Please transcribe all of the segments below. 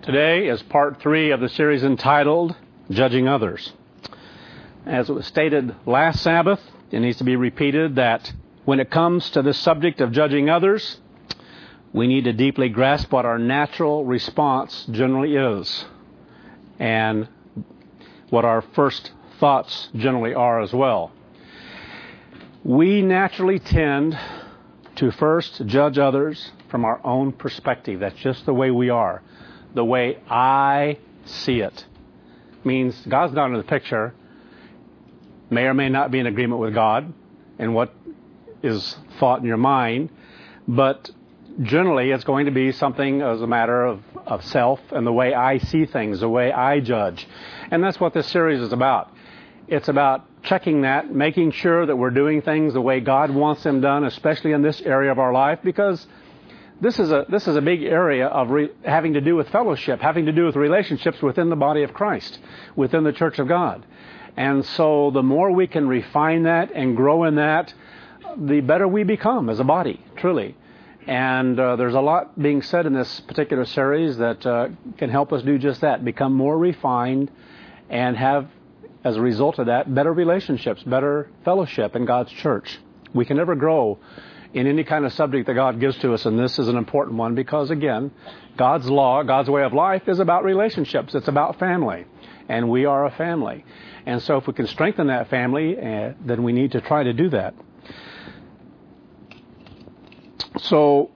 Today is part 3 of the series entitled Judging Others. As it was stated last Sabbath, it needs to be repeated that when it comes to this subject of judging others, we need to deeply grasp what our natural response generally is and what our first thoughts generally are as well. We naturally tend to first judge others from our own perspective. That's just the way we are. The way I see it. Means God's not in the picture. May or may not be in agreement with God and what is thought in your mind. But generally it's going to be something as a matter of self and the way I see things, the way I judge. And that's what this series is about. It's about checking that, making sure that we're doing things the way God wants them done, especially in this area of our life, because this is a big area of having to do with fellowship, having to do with relationships within the body of Christ, within the church of God. And so the more we can refine that and grow in that, the better we become as a body, truly. And there's a lot being said in this particular series that can help us do just that, become more refined and have, as a result of that, better relationships, better fellowship in God's church. We can never grow in any kind of subject that God gives to us, and this is an important one because, again, God's law, God's way of life is about relationships. It's about family, and we are a family. And so if we can strengthen that family, then we need to try to do that. So,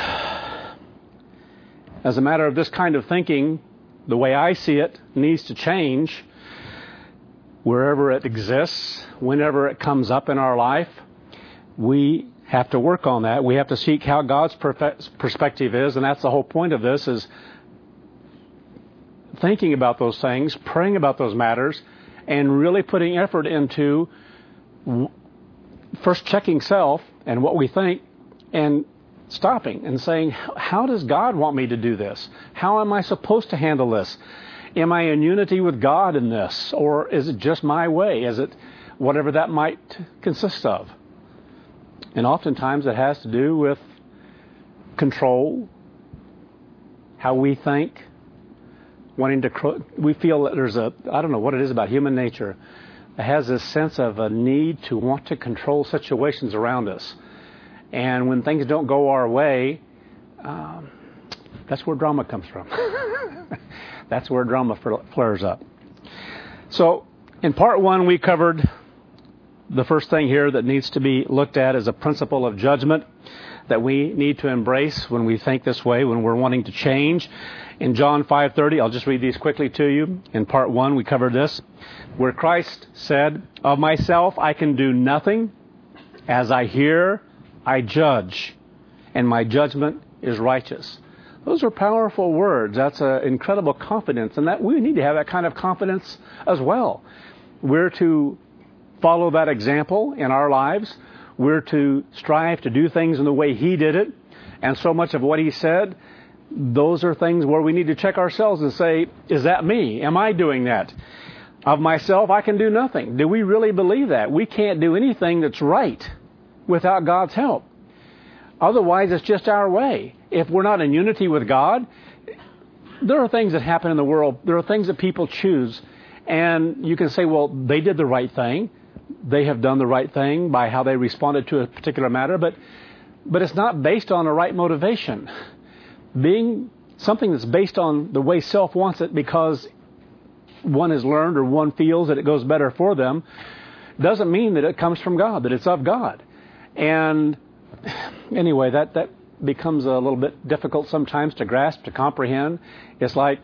as a matter of this kind of thinking, the way I see it needs to change wherever it exists, whenever it comes up in our life. We have to work on that. We have to seek how God's perspective is, and that's the whole point of this, is thinking about those things, praying about those matters, and really putting effort into first checking self and what we think, and stopping and saying, how does God want me to do this? How am I supposed to handle this? Am I in unity with God in this? Or is it just my way? Is it whatever that might consist of? And oftentimes it has to do with control, how we think, we feel that there's I don't know what it is about human nature. It has this sense of a need to want to control situations around us. And when things don't go our way, that's where drama comes from. That's where drama flares up. So, in part 1, we covered the first thing here that needs to be looked at is a principle of judgment that we need to embrace when we think this way, when we're wanting to change. In John 5:30, I'll just read these quickly to you. In part 1, we covered this, where Christ said, "Of myself I can do nothing. As I hear, I judge, and my judgment is righteous." Those are powerful words. That's an incredible confidence, and that we need to have that kind of confidence as well. We're to follow that example in our lives. We're to strive to do things in the way He did it, and so much of what He said, those are things where we need to check ourselves and say, is that me? Am I doing that? Of myself, I can do nothing. Do we really believe that? We can't do anything that's right without God's help. Otherwise, it's just our way. If we're not in unity with God, there are things that happen in the world. There are things that people choose. And you can say, well, they did the right thing. They have done the right thing by how they responded to a particular matter. But it's not based on a right motivation. Being something that's based on the way self wants it because one has learned or one feels that it goes better for them doesn't mean that it comes from God, that it's of God. And anyway, that becomes a little bit difficult sometimes to grasp, to comprehend. It's like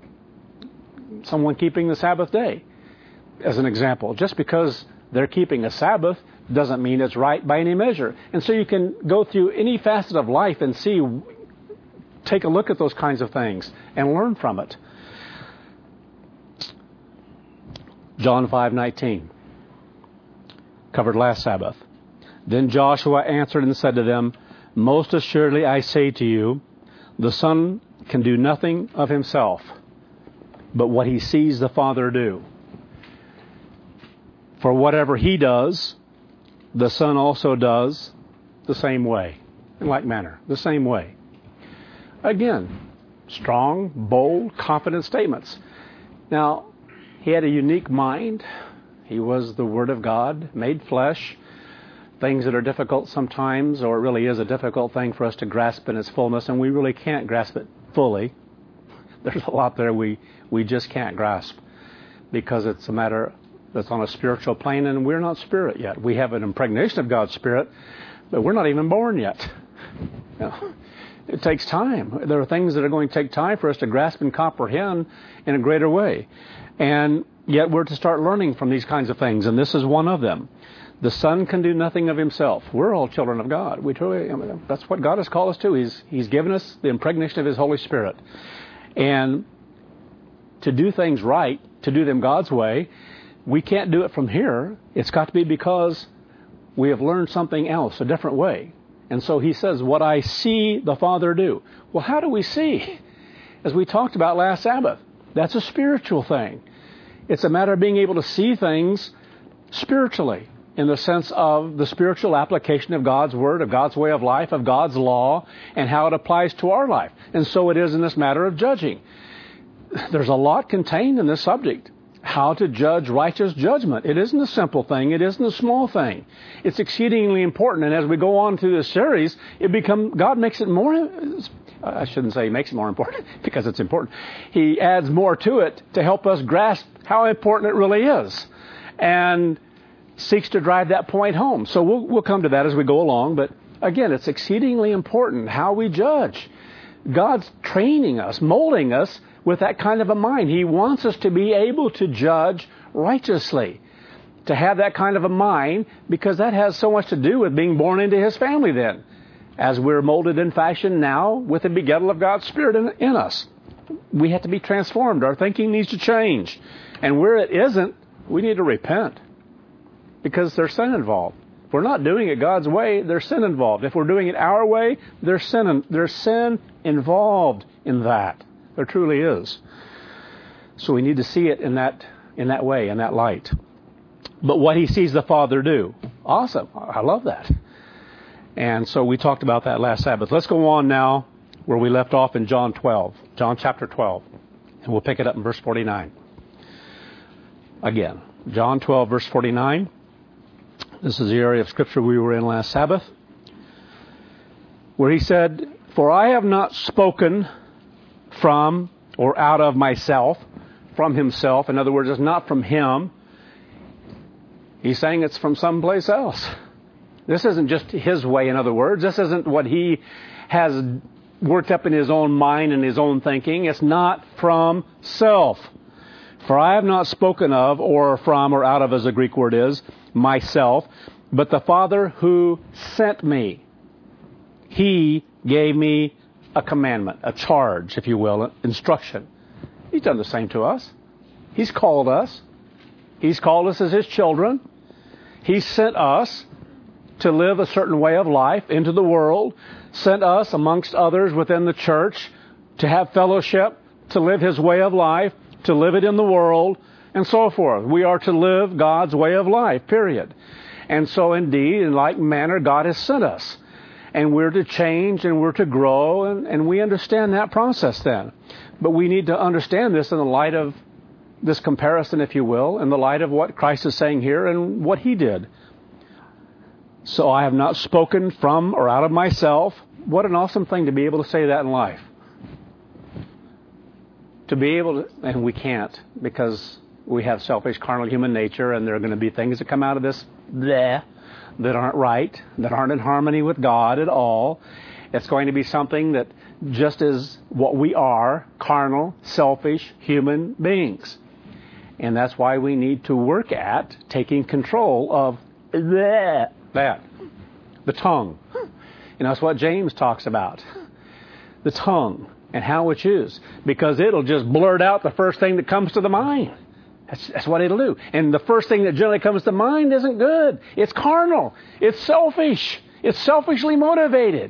someone keeping the Sabbath day, as an example. Just because they're keeping a Sabbath doesn't mean it's right by any measure. And so you can go through any facet of life and take a look at those kinds of things and learn from it. John 5:19, covered last Sabbath. Then Joshua answered and said to them, "Most assuredly I say to you, the Son can do nothing of himself, but what he sees the Father do. For whatever he does, the Son also does the same way." In like manner, the same way. Again, strong, bold, confident statements. Now, he had a unique mind. He was the Word of God made flesh. Things that are difficult sometimes, or it really is a difficult thing for us to grasp in its fullness, and we really can't grasp it fully. There's a lot there we just can't grasp because it's a matter that's on a spiritual plane, and we're not spirit yet. We have an impregnation of God's Spirit, but we're not even born yet. It takes time. There are things that are going to take time for us to grasp and comprehend in a greater way. And yet we're to start learning from these kinds of things, and this is one of them. The Son can do nothing of himself. We're all children of God. That's what God has called us to. He's given us the impregnation of His Holy Spirit. And to do things right, to do them God's way, we can't do it from here. It's got to be because we have learned something else, a different way. And so He says, what I see the Father do. Well, how do we see? As we talked about last Sabbath, that's a spiritual thing. It's a matter of being able to see things spiritually, in the sense of the spiritual application of God's Word, of God's way of life, of God's law, and how it applies to our life. And so it is in this matter of judging. There's a lot contained in this subject. How to judge righteous judgment. It isn't a simple thing. It isn't a small thing. It's exceedingly important. And as we go on through this series, God makes it more, I shouldn't say He makes it more important, because it's important. He adds more to it to help us grasp how important it really is. And seeks to drive that point home. So we'll come to that as we go along. But again, it's exceedingly important how we judge. God's training us, molding us with that kind of a mind. He wants us to be able to judge righteously, to have that kind of a mind, because that has so much to do with being born into His family then, as we're molded and fashioned now with the begettal of God's Spirit in us. We have to be transformed. Our thinking needs to change. And where it isn't, we need to repent, because there's sin involved. If we're not doing it God's way, there's sin involved. If we're doing it our way, there's sin involved in that. There truly is. So we need to see it in that way, in that light. But what He sees the Father do. Awesome. I love that. And so we talked about that last Sabbath. Let's go on now where we left off in John chapter 12. And we'll pick it up in verse 49. Again, John 12, verse 49. This is the area of Scripture we were in last Sabbath, where He said, "For I have not spoken from or out of myself," from Himself. In other words, it's not from Him. He's saying it's from someplace else. This isn't just His way, in other words. This isn't what He has worked up in His own mind and His own thinking. It's not from self. "For I have not spoken of, or from, or out of, as the Greek word is, myself, but the Father who sent me. He gave me a commandment, a charge, if you will, instruction." He's done the same to us. He's called us. He's called us as His children. He sent us to live a certain way of life into the world, sent us amongst others within the church to have fellowship, to live His way of life, to live it in the world, and so forth. We are to live God's way of life, period. And so indeed, in like manner, God has sent us. And we're to change and we're to grow, and we understand that process then. But we need to understand this in the light of this comparison, if you will, in the light of what Christ is saying here and what He did. "So I have not spoken from or out of myself." What an awesome thing to be able to say that in life. To be able to, and we can't, because we have selfish, carnal human nature, and there are going to be things that come out of this that aren't right, that aren't in harmony with God at all. It's going to be something that just is what we are, carnal, selfish human beings. And that's why we need to work at taking control of that, the tongue. And that's what James talks about, the tongue and how it's used, because it'll just blurt out the first thing that comes to the mind. That's what it'll do. And the first thing that generally comes to mind isn't good. It's carnal. It's selfish. It's selfishly motivated.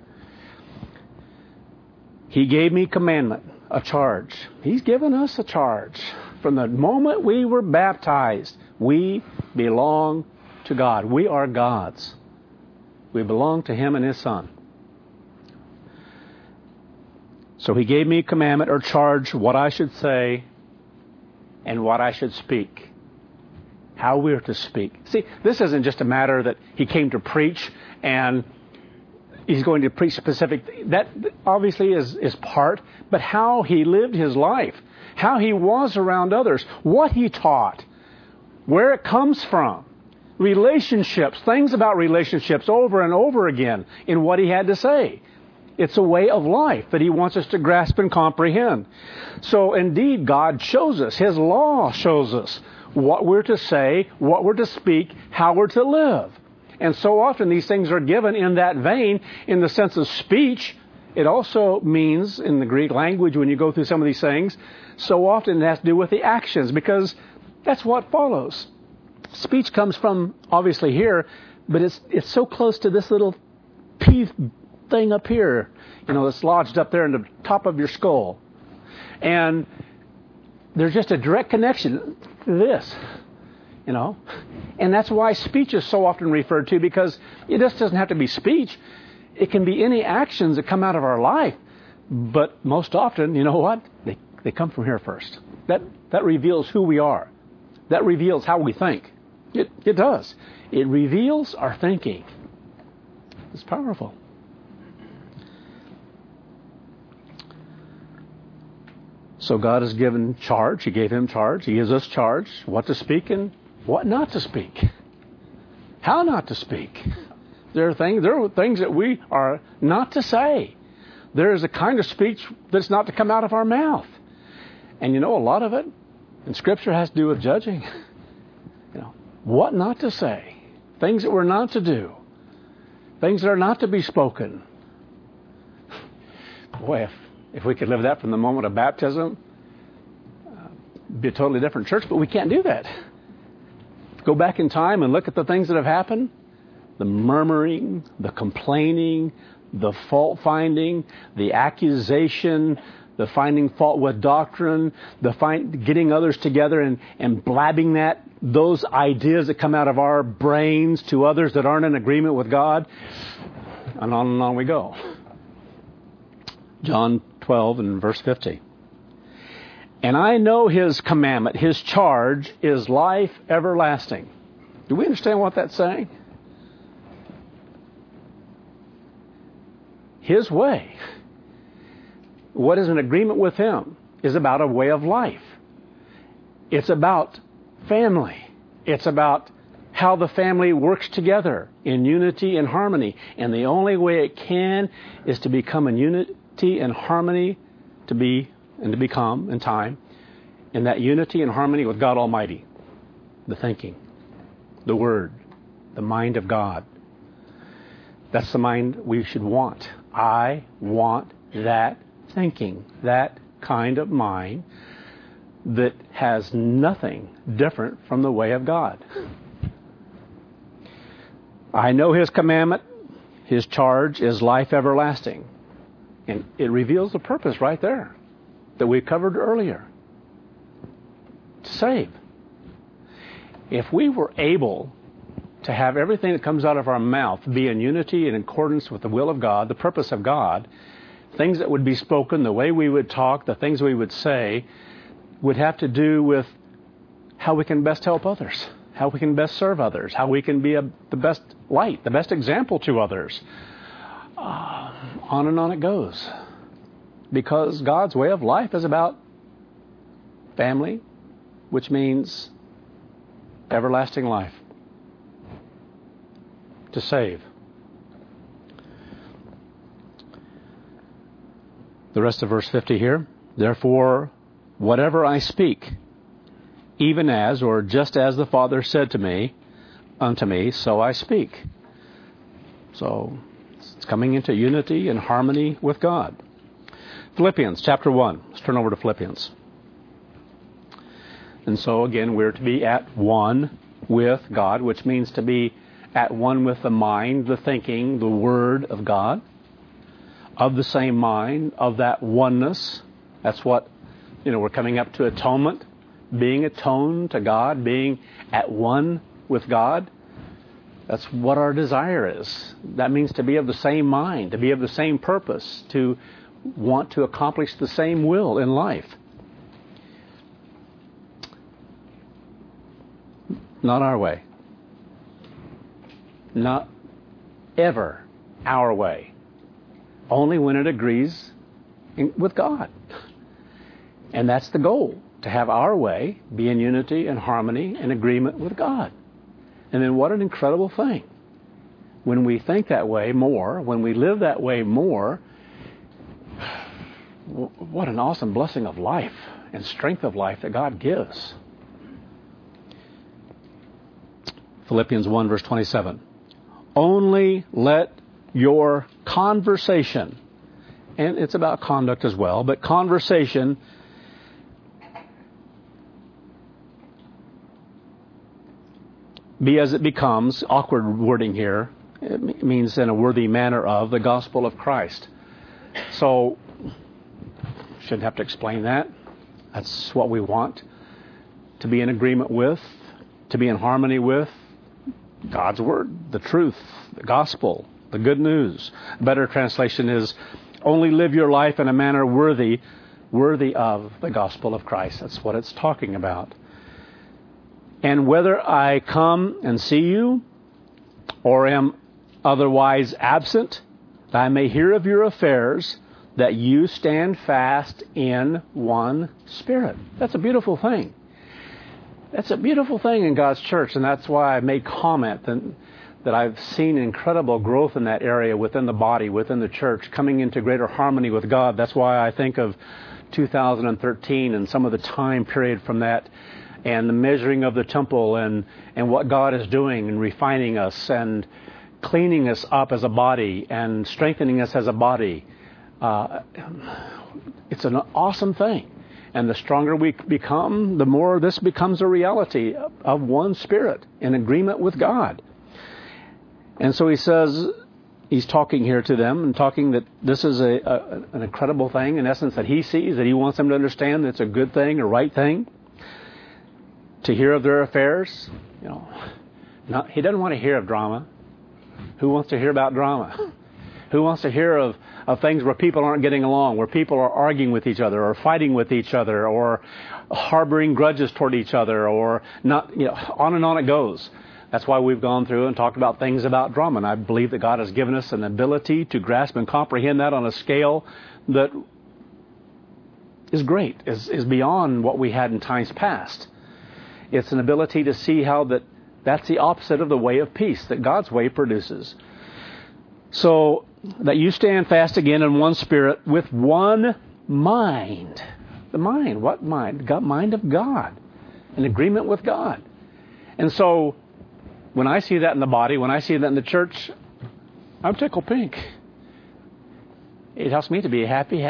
He gave me commandment, a charge. He's given us a charge. From the moment we were baptized, we belong to God. We are God's. We belong to Him and His Son. So he gave me a commandment or charge what I should say and what I should speak. How we're to speak. See, this isn't just a matter that he came to preach and he's going to preach specific. That obviously is part, but how he lived his life, how he was around others, what he taught, where it comes from, relationships, things about relationships over and over again in what he had to say. It's a way of life that he wants us to grasp and comprehend. So indeed, God shows us, his law shows us what we're to say, what we're to speak, how we're to live. And so often these things are given in that vein, in the sense of speech. It also means, in the Greek language, when you go through some of these things, so often it has to do with the actions, because that's what follows. Speech comes from, obviously, here, but it's so close to this little pea thing up here, that's lodged up there in the top of your skull. And there's just a direct connection to this, And that's why speech is so often referred to, because it just doesn't have to be speech. It can be any actions that come out of our life. But most often, you know what? They come from here first. That reveals who we are. That reveals how we think. It does. It reveals our thinking. It's powerful. So God has given charge. He gave him charge. He gives us charge what to speak and what not to speak. How not to speak. There are things that we are not to say. There is a kind of speech that's not to come out of our mouth. And a lot of it in Scripture has to do with judging. What not to say. Things that we're not to do. Things that are not to be spoken. Boy, if we could live that from the moment of baptism, it'd be a totally different church, but we can't do that. Go back in time and look at the things that have happened. The murmuring, the complaining, the fault finding, the accusation, the finding fault with doctrine, getting others together and blabbing those ideas that come out of our brains to others that aren't in agreement with God. And on we go. John 12 and verse 50. And I know his commandment, his charge is life everlasting. Do we understand what that's saying? His way, what is in agreement with him, is about a way of life. It's about family. It's about how the family works together in unity and harmony. And the only way it can is to become in unity and harmony, to become in time, in that unity and harmony with God Almighty. The thinking, the Word, the mind of God. That's the mind we should want. I want that thinking, that kind of mind that has nothing different from the way of God. I know his commandment, his charge is life everlasting. And it reveals the purpose right there that we covered earlier. To save. If we were able to have everything that comes out of our mouth be in unity and in accordance with the will of God, the purpose of God, things that would be spoken, the way we would talk, the things we would say, would have to do with how we can best help others, how we can best serve others, how we can be the best light, the best example to others. On and on it goes. Because God's way of life is about family, which means everlasting life. To save. The rest of verse 50 here. Therefore, whatever I speak, even as or just as the Father said unto me, so I speak. So it's coming into unity and harmony with God. Philippians chapter 1. Let's turn over to Philippians. And so again, we're to be at one with God, which means to be at one with the mind, the thinking, the Word of God, of the same mind, of that oneness. That's what, we're coming up to atonement, being atoned to God, being at one with God. That's what our desire is. That means to be of the same mind, to be of the same purpose, to want to accomplish the same will in life. Not our way. Not ever our way. Only when it agrees with God. And that's the goal, to have our way be in unity and harmony and agreement with God. And then what an incredible thing. When we think that way more, when we live that way more, what an awesome blessing of life and strength of life that God gives. Philippians 1 verse 27. Only let your conversation, and it's about conduct as well, but conversation be as it becomes, awkward wording here, it means in a worthy manner of the gospel of Christ. So, shouldn't have to explain that. That's what we want. To be in agreement with, to be in harmony with God's Word, the truth, the gospel, the good news. A better translation is, only live your life in a manner worthy of the gospel of Christ. That's what it's talking about. And whether I come and see you, or am otherwise absent, that I may hear of your affairs, that you stand fast in one spirit. That's a beautiful thing. That's a beautiful thing in God's church, and that's why I made comment that I've seen incredible growth in that area within the body, within the church, coming into greater harmony with God. That's why I think of 2013 and some of the time period from that, and the measuring of the temple, and what God is doing and refining us and cleaning us up as a body and strengthening us as a body. It's an awesome thing. And the stronger we become, the more this becomes a reality of one spirit in agreement with God. And so he says, he's talking here to them and talking that this is an incredible thing, in essence, that he sees, that he wants them to understand that it's a good thing, a right thing. To hear of their affairs, he doesn't want to hear of drama. Who wants to hear about drama? Who wants to hear of things where people aren't getting along, where people are arguing with each other, or fighting with each other, or harboring grudges toward each other, or not, on and on it goes. That's why we've gone through and talked about things about drama. And I believe that God has given us an ability to grasp and comprehend that on a scale that is great, is beyond what we had in times past. It's an ability to see how that's the opposite of the way of peace that God's way produces. So that you stand fast again in one spirit with one mind. The mind, what mind? God, mind of God. In agreement with God. And so when I see that in the body, when I see that in the church, I'm tickled pink. It helps me to be happy.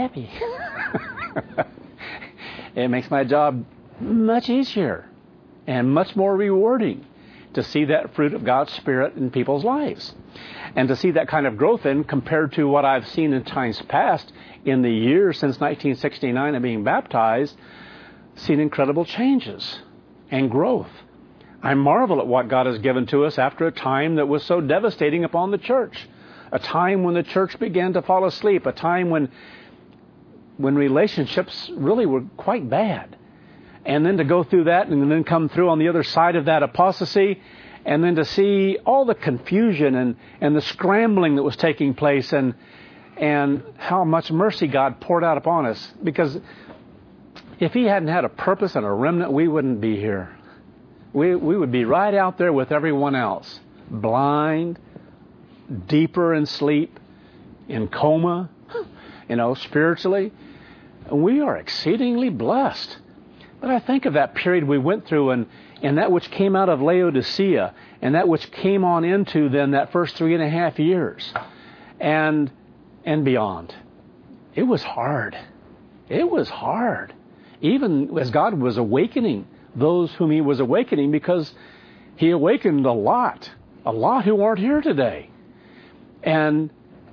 It makes my job much easier and much more rewarding to see that fruit of God's Spirit in people's lives. And to see that kind of growth compared to what I've seen in times past, in the years since 1969 and being baptized, seen incredible changes and growth. I marvel at what God has given to us after a time that was so devastating upon the church. A time when the church began to fall asleep. A time when relationships really were quite bad. And then to go through that and then come through on the other side of that apostasy, and then to see all the confusion and the scrambling that was taking place, and how much mercy God poured out upon us. Because if He hadn't had a purpose and a remnant, we wouldn't be here. We would be right out there with everyone else, blind, deeper in sleep, in coma, spiritually. And we are exceedingly blessed. But I think of that period we went through, and that which came out of Laodicea, and that which came on into then that first 3.5 years, and beyond. It was hard. It was hard. Even as God was awakening those whom He was awakening, because He awakened a lot who aren't here today. And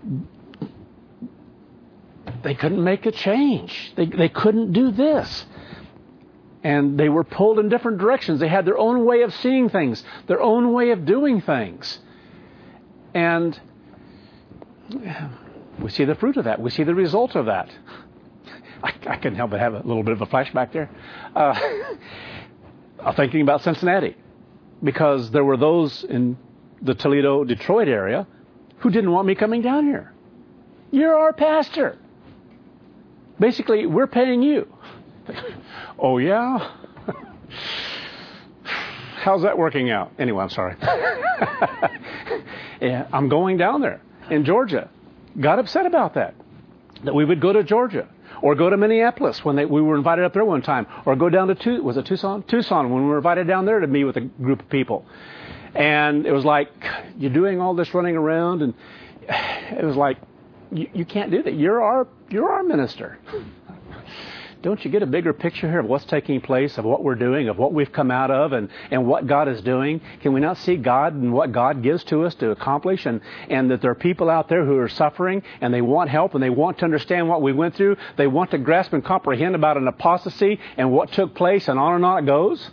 they couldn't make a change. They couldn't do this. And they were pulled in different directions. They had their own way of seeing things, their own way of doing things. And We see the fruit of that. We see the result of that. I couldn't help but have a little bit of a flashback there. Thinking about Cincinnati, because there were those in the Toledo, Detroit area who didn't want me coming down here. You're our pastor. Basically, we're paying you. Oh, yeah? How's that working out? Anyway, I'm sorry. Yeah, I'm going down there in Georgia. Got upset about that we would go to Georgia or go to Minneapolis when we were invited up there one time, or go down to Tucson? Tucson, when we were invited down there to meet with a group of people. And it was like, you're doing all this running around, and it was like, you can't do that. You're our minister. Don't you get a bigger picture here of what's taking place, of what we're doing, of what we've come out of, and what God is doing? Can we not see God and what God gives to us to accomplish, and that there are people out there who are suffering, and they want help, and they want to understand what we went through. They want to grasp and comprehend about an apostasy and what took place, and on it goes.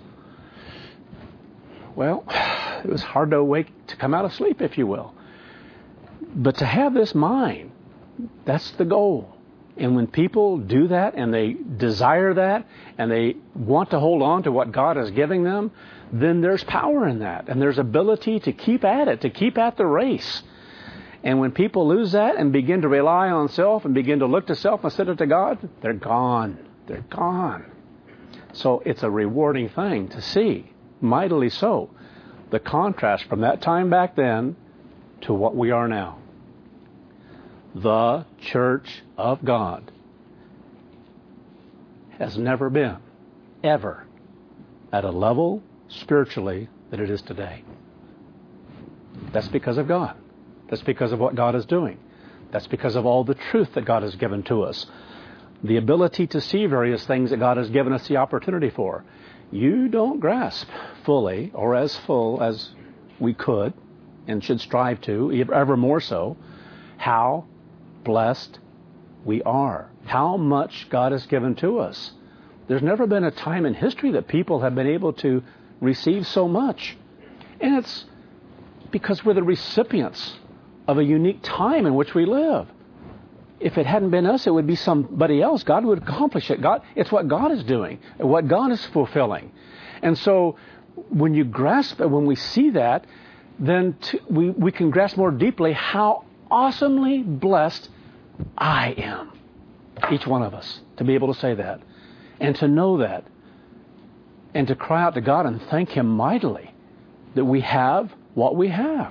Well, it was hard to come out of sleep, if you will. But to have this mind, that's the goal. And when people do that, and they desire that, and they want to hold on to what God is giving them, then there's power in that. And there's ability to keep at it, to keep at the race. And when people lose that and begin to rely on self and begin to look to self instead of to God, they're gone. They're gone. So it's a rewarding thing to see, mightily so, the contrast from that time back then to what we are now. The church of God has never been, ever, at a level spiritually that it is today. That's because of God. That's because of what God is doing. That's because of all the truth that God has given to us. The ability to see various things that God has given us the opportunity for. You don't grasp fully, or as full as we could and should strive to, ever more so, how blessed we are. How much God has given to us. There's never been a time in history that people have been able to receive so much. And it's because we're the recipients of a unique time in which we live. If it hadn't been us, it would be somebody else. God would accomplish it. It's what God is doing, what God is fulfilling. And so when you grasp it, when we see that, then we can grasp more deeply how awesomely blessed I am. Each one of us, to be able to say that, and to know that, and to cry out to God and thank Him mightily that we have what we have.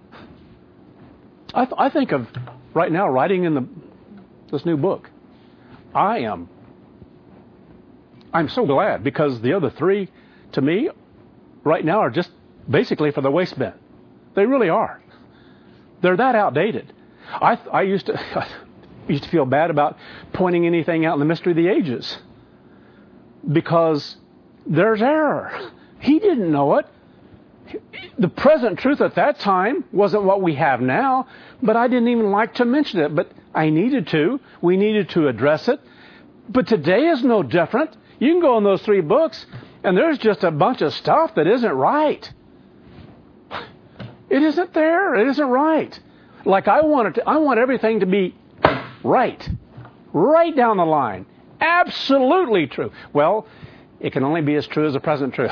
I think of right now writing in this new book. I'm so glad, because the other three, to me, right now are just basically for the waste bin. They really are. They're that outdated. I used to feel bad about pointing anything out in the mystery of the ages, because there's error. He didn't know it. The present truth at that time wasn't what we have now, but I didn't even like to mention it. But I needed to. We needed to address it. But today is no different. You can go in those 3 books, and there's just a bunch of stuff that isn't right. It isn't there. It isn't right. Like I want everything to be right down the line. Absolutely true. Well, it can only be as true as the present truth.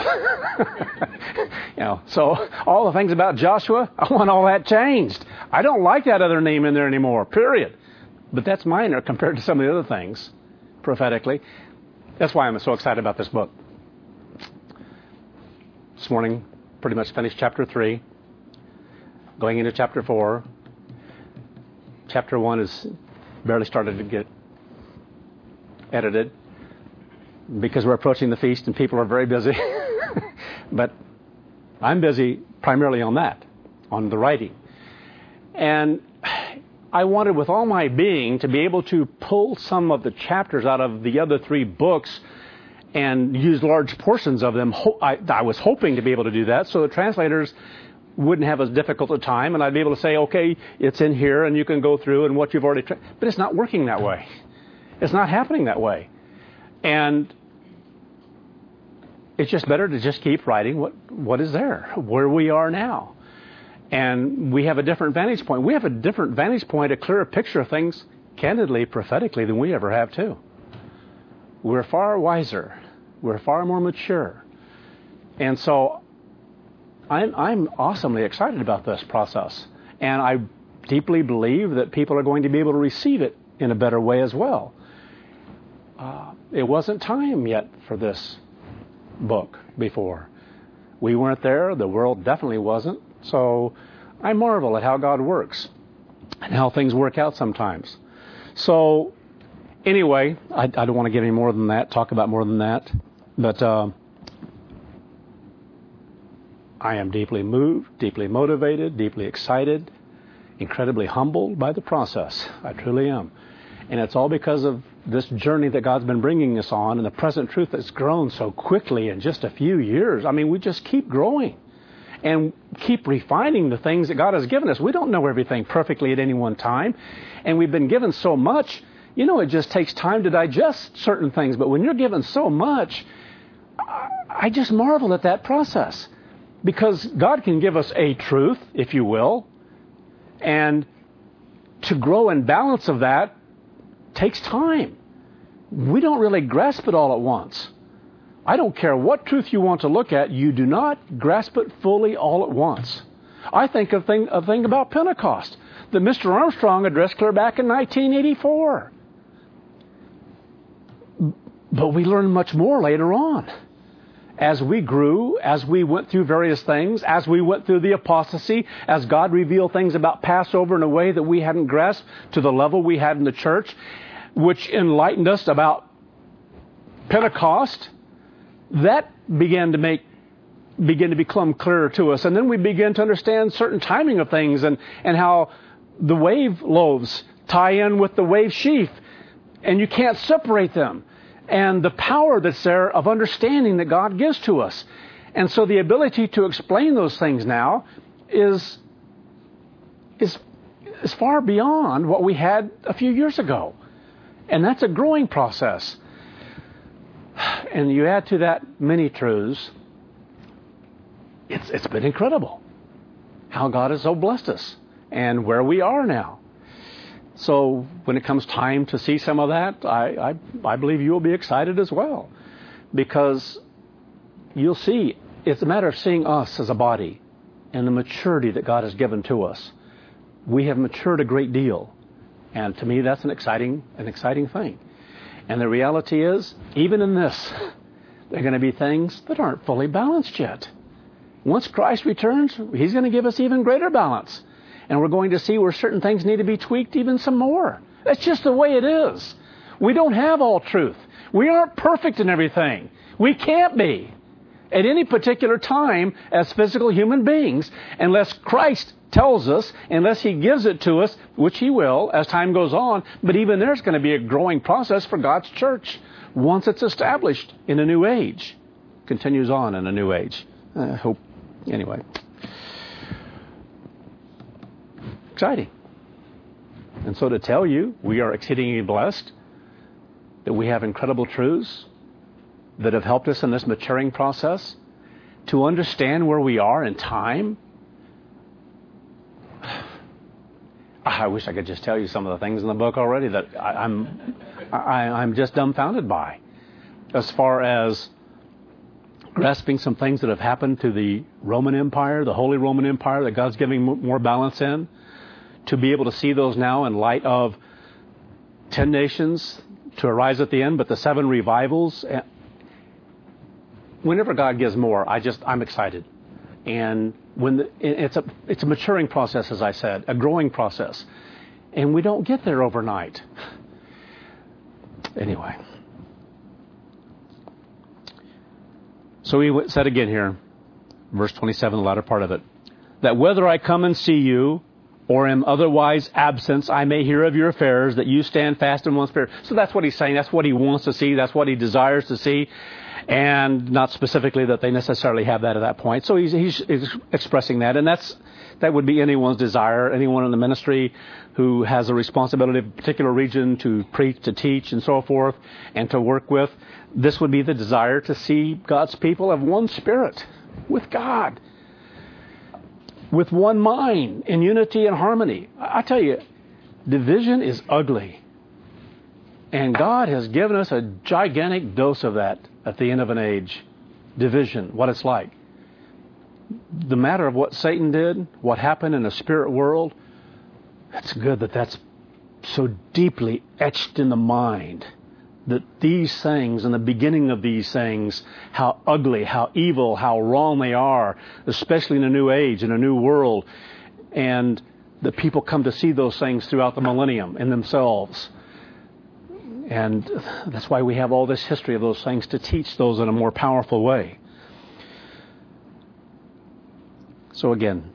So all the things about Joshua, I want all that changed. I don't like that other name in there anymore, period. But that's minor compared to some of the other things, prophetically. That's why I'm so excited about this book. This morning, pretty much finished chapter 3, going into chapter 4. Chapter 1 is barely started to get edited, because we're approaching the feast and people are very busy. But I'm busy primarily on that, on the writing. And I wanted with all my being to be able to pull some of the chapters out of the other 3 books and use large portions of them. I was hoping to be able to do that so the translators wouldn't have as difficult a time, and I'd be able to say, okay, it's in here and you can go through and what you've already but it's not working that way. It's not happening that way. And it's just better to just keep writing what is there, where we are now. And we have a different vantage point. We have a different vantage point, a clearer picture of things, candidly, prophetically, than we ever have too. We're far wiser. We're far more mature. And so I'm awesomely excited about this process. And I deeply believe that people are going to be able to receive it in a better way as well. It wasn't time yet for this book before. We weren't there. The world definitely wasn't. So I marvel at how God works and how things work out sometimes. So anyway, I don't want to get any more than that, talk about more than that. But I am deeply moved, deeply motivated, deeply excited, incredibly humbled by the process. I truly am. And it's all because of this journey that God's been bringing us on and the present truth that's grown so quickly in just a few years. I mean, we just keep growing and keep refining the things that God has given us. We don't know everything perfectly at any one time. And we've been given so much, it just takes time to digest certain things. But when you're given so much, I just marvel at that process. Because God can give us a truth, if you will, and to grow in balance of that takes time. We don't really grasp it all at once. I don't care what truth you want to look at, you do not grasp it fully all at once. I think of a thing about Pentecost that Mr. Armstrong addressed clear back in 1984. But we learned much more later on. As we grew, as we went through various things, as we went through the apostasy, as God revealed things about Passover in a way that we hadn't grasped to the level we had in the church, which enlightened us about Pentecost, that began to become clearer to us. And then we began to understand certain timing of things and how the wave loaves tie in with the wave sheaf, and you can't separate them. And the power that's there of understanding that God gives to us. And so the ability to explain those things now is far beyond what we had a few years ago. And that's a growing process. And you add to that many truths, it's been incredible how God has so blessed us and where we are now. So when it comes time to see some of that, I believe you will be excited as well. Because you'll see, it's a matter of seeing us as a body and the maturity that God has given to us. We have matured a great deal. And to me, that's an exciting thing. And the reality is, even in this, there are going to be things that aren't fully balanced yet. Once Christ returns, He's going to give us even greater balance. And we're going to see where certain things need to be tweaked even some more. That's just the way it is. We don't have all truth. We aren't perfect in everything. We can't be at any particular time as physical human beings unless Christ tells us, unless He gives it to us, which He will as time goes on. But even there's going to be a growing process for God's church once it's established in a new age. Continues on in a new age. I hope. Anyway. Exciting. And so to tell you, we are exceedingly blessed that we have incredible truths that have helped us in this maturing process to understand where we are in time. I wish I could just tell you some of the things in the book already that I'm just dumbfounded by, as far as grasping some things that have happened to the Roman Empire, the Holy Roman Empire that God's giving more balance in. To be able to see those now in light of 10 nations to arise at the end, but the 7 revivals. Whenever God gives more, I'm excited. And it's a maturing process, as I said, a growing process. And we don't get there overnight. Anyway. So he said again here, verse 27, the latter part of it, that whether I come and see you, or am otherwise absent, I may hear of your affairs, that you stand fast in one spirit. So that's what he's saying. That's what he wants to see. That's what he desires to see. And not specifically that they necessarily have that at that point. So he's expressing that. And that would be anyone's desire, anyone in the ministry who has a responsibility of a particular region to preach, to teach, and so forth, and to work with. This would be the desire to see God's people have one spirit with God. with one mind, in unity and harmony. I tell you, division is ugly. And God has given us a gigantic dose of that at the end of an age. Division, what it's like. The matter of what Satan did, what happened in the spirit world, it's good that that's so deeply etched in the mind. That these things, and the beginning of these things, how ugly, how evil, how wrong they are, especially in a new age, in a new world. And the people come to see those things throughout the millennium in themselves. And that's why we have all this history of those things to teach those in a more powerful way. So again,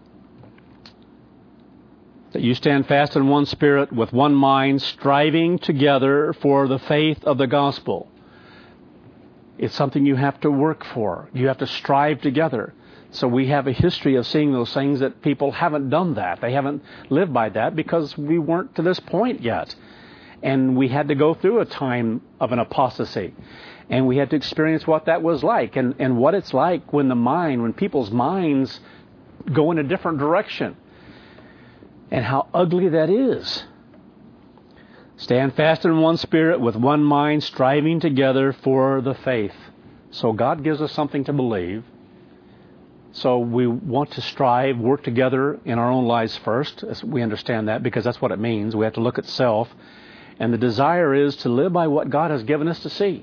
that you stand fast in one spirit with one mind, striving together for the faith of the gospel. It's something you have to work for. You have to strive together. So we have a history of seeing those things that people haven't done that. They haven't lived by that because we weren't to this point yet. And we had to go through a time of an apostasy. And we had to experience what that was like and what it's like when people's minds go in a different direction. And how ugly that is. Stand fast in one spirit with one mind, striving together for the faith. So God gives us something to believe. So we want to strive, work together in our own lives first. We understand that because that's what it means. We have to look at self. And the desire is to live by what God has given us to see.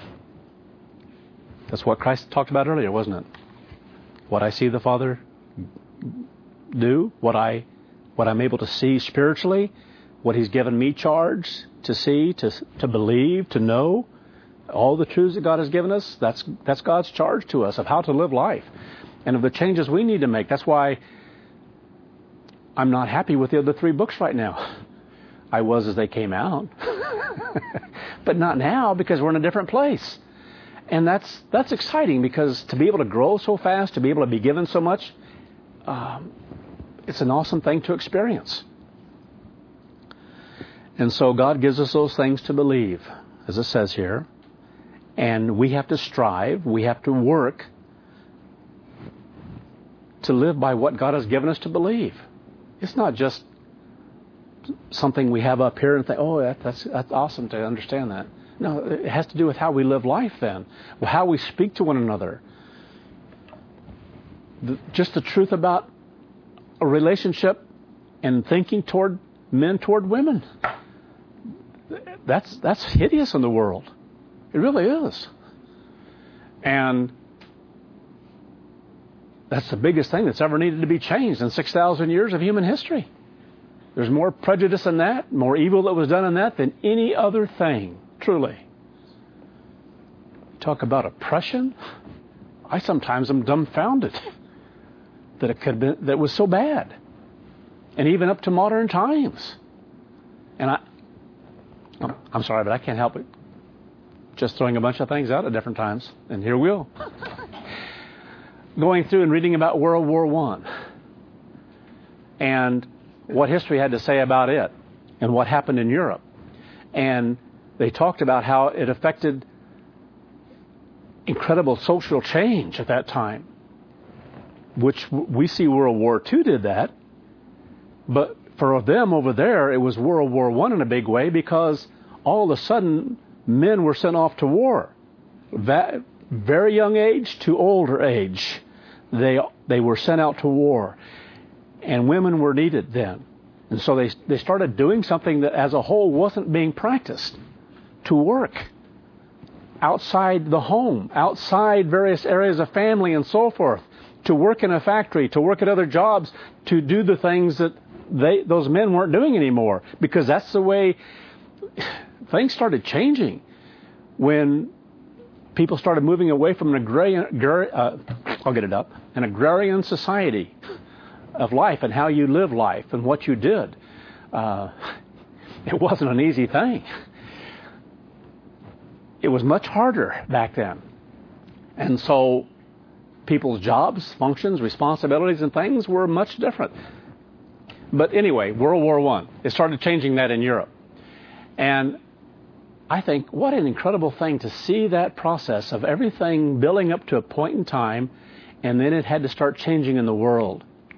That's what Christ talked about earlier, wasn't it? What I see the Father do, what I'm able to see spiritually, what He's given me charge to see, to believe, to know, all the truths that God has given us, that's God's charge to us of how to live life and of the changes we need to make. That's why I'm not happy with the other 3 books right now. I was as they came out. But not now, because we're in a different place. And that's exciting, because to be able to grow so fast, to be able to be given so much, it's an awesome thing to experience. And so God gives us those things to believe, as it says here. And we have to strive, we have to work to live by what God has given us to believe. It's not just something we have up here and think, oh, that's awesome to understand that. No, it has to do with how we live life then, how we speak to one another. Just the truth about a relationship and thinking toward men toward women. That's hideous in the world. It really is. And that's the biggest thing that's ever needed to be changed in 6,000 years of human history. There's more prejudice in that, more evil that was done in that than any other thing, truly. Talk about oppression. I sometimes am dumbfounded that it could have been, that it was so bad. And even up to modern times. And I'm sorry, but I can't help it. Just throwing a bunch of things out at different times. And here we go. Going through and reading about World War I. And what history had to say about it. And what happened in Europe. And they talked about how it affected incredible social change at that time. Which we see World War II did that. But for them over there, it was World War I in a big way, because all of a sudden men were sent off to war. That very young age to older age, they were sent out to war. And women were needed then. And so they started doing something that as a whole wasn't being practiced. To work outside the home, outside various areas of family and so forth. To work in a factory, to work at other jobs, to do the things that those men weren't doing anymore. Because that's the way things started changing. When people started moving away from an agrarian society of life and how you live life and what you did. It wasn't an easy thing. It was much harder back then. And so people's jobs, functions, responsibilities, and things were much different. But anyway, World War I, it started changing that in Europe. And I think what an incredible thing to see that process of everything building up to a point in time, and then it had to start changing in the world.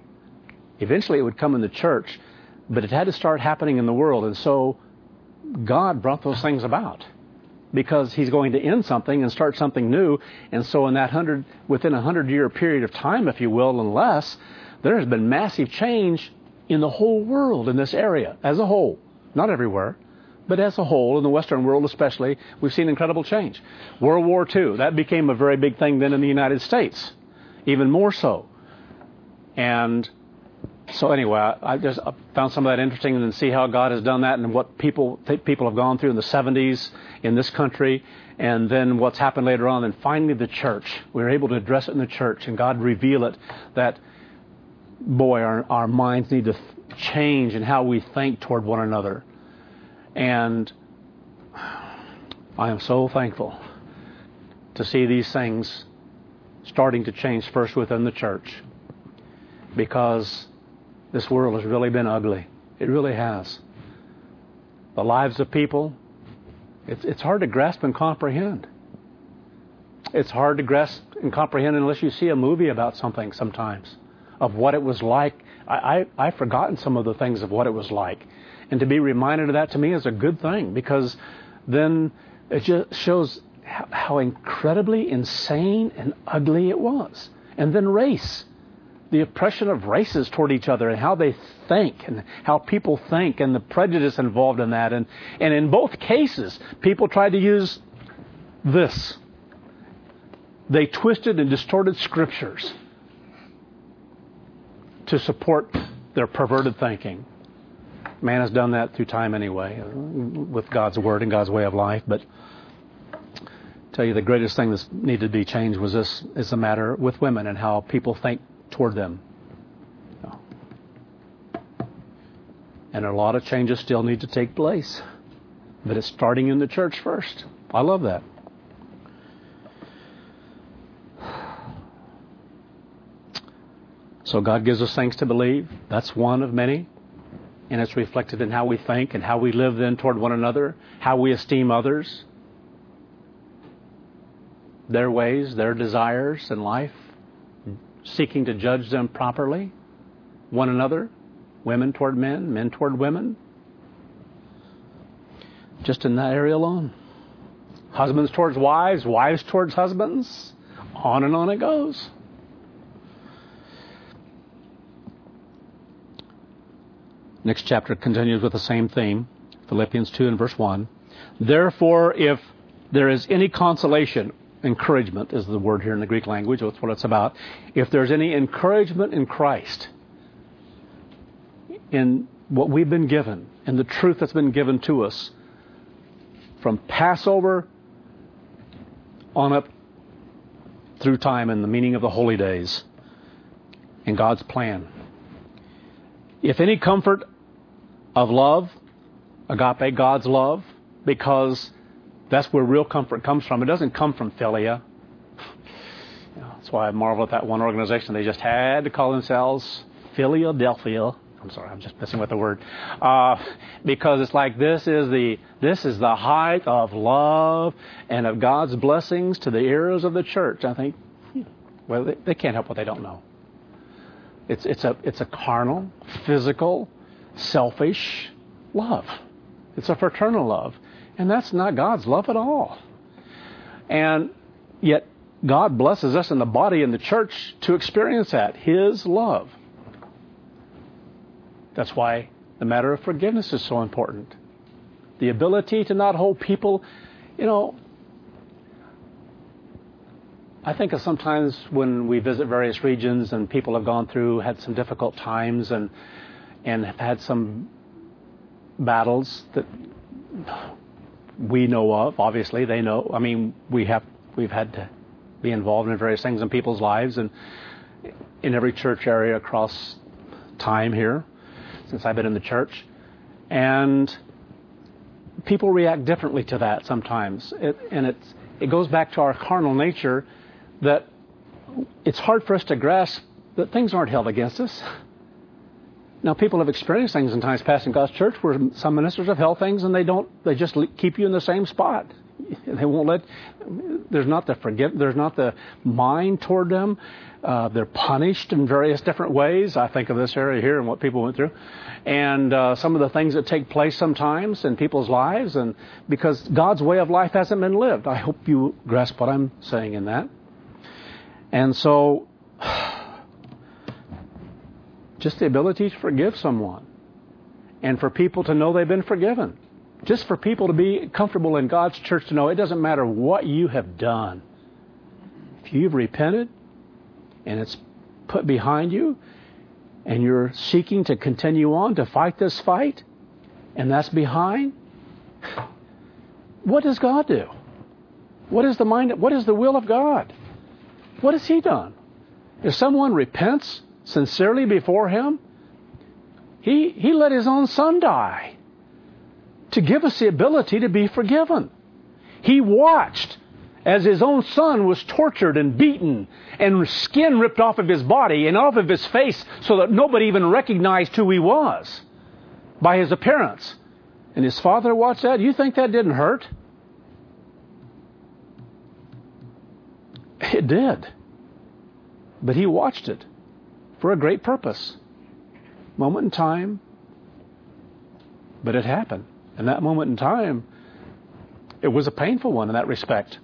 Eventually it would come in the church, but it had to start happening in the world. And so God brought those things about because He's going to end something and start something new. And so in that within a 100-year period of time, if you will, and less, there has been massive change in the whole world in this area as a whole. Not everywhere, but as a whole, in the Western world especially, we've seen incredible change. World War II, that became a very big thing then in the United States, even more so. And so anyway, I found some of that interesting and see how God has done that and what people have gone through in the 70s in this country, and then what's happened later on. And finally the church, we were able to address it in the church, and God reveal it that, boy, our minds need to change in how we think toward one another. And I am so thankful to see these things starting to change first within the church, because this world has really been ugly. It really has. The lives of people, it's hard to grasp and comprehend. It's hard to grasp and comprehend unless you see a movie about something sometimes, of what it was like. I've forgotten some of the things of what it was like. And to be reminded of that, to me, is a good thing, because then it just shows how incredibly insane and ugly it was. And then race. The oppression of races toward each other and how they think and how people think and the prejudice involved in that. And in both cases, people tried to use this. They twisted and distorted scriptures to support their perverted thinking. Man has done that through time anyway, with God's Word and God's way of life. But I tell you, the greatest thing that needed to be changed was this, is the matter with women and how people think toward them. And a lot of changes still need to take place. But it's starting in the church first. I love that. So God gives us things to believe. That's one of many. And it's reflected in how we think and how we live then toward one another, how we esteem others, their ways, their desires in life, seeking to judge them properly, one another, women toward men, men toward women. Just in that area alone. Husbands towards wives, wives towards husbands. On and on it goes. Next chapter continues with the same theme. Philippians 2 and verse 1. Therefore, if there is any consolation, encouragement is the word here in the Greek language, that's what it's about. If there's any encouragement in Christ, in what we've been given, in the truth that's been given to us, from Passover on up through time in the meaning of the holy days, in God's plan. If any comfort of love, agape, God's love, because that's where real comfort comes from. It doesn't come from philia. That's why I marvel at that one organization. They just had to call themselves Philadelphia. I'm sorry, I'm just messing with the word. Because it's like this is the height of love and of God's blessings to the ears of the church. I think, well, they can't help what they don't know. It's a carnal, physical, selfish love. It's a fraternal love. And that's not God's love at all. And yet God blesses us in the body in the church to experience that, His love. That's why the matter of forgiveness is so important. The ability to not hold people, I think of sometimes when we visit various regions and people have gone through, had some difficult times and have had some battles that we know of. Obviously, they know. I mean, we've had to be involved in various things in people's lives and in every church area across time here since I've been in the church. And people react differently to that sometimes. It goes back to our carnal nature that it's hard for us to grasp that things aren't held against us. Now, people have experienced things in times past in God's church where some ministers have held things and they just keep you in the same spot. They won't let. There's not the mind toward them. They're punished in various different ways. I think of this area here and what people went through, and some of the things that take place sometimes in people's lives, and because God's way of life hasn't been lived. I hope you grasp what I'm saying in that. And so, just the ability to forgive someone, and for people to know they've been forgiven. Just for people to be comfortable in God's church to know it doesn't matter what you have done. If you've repented and it's put behind you and you're seeking to continue on to fight this fight and that's behind, what does God do? What is the will of God? What has He done? If someone repents sincerely before Him, He let His own Son die to give us the ability to be forgiven. He watched as His own Son was tortured and beaten and skin ripped off of His body and off of His face so that nobody even recognized who He was by His appearance. And His Father watched that. You think that didn't hurt? It did. But He watched it for a great purpose. Moment in time, but it happened. And that moment in time, it was a painful one in that respect.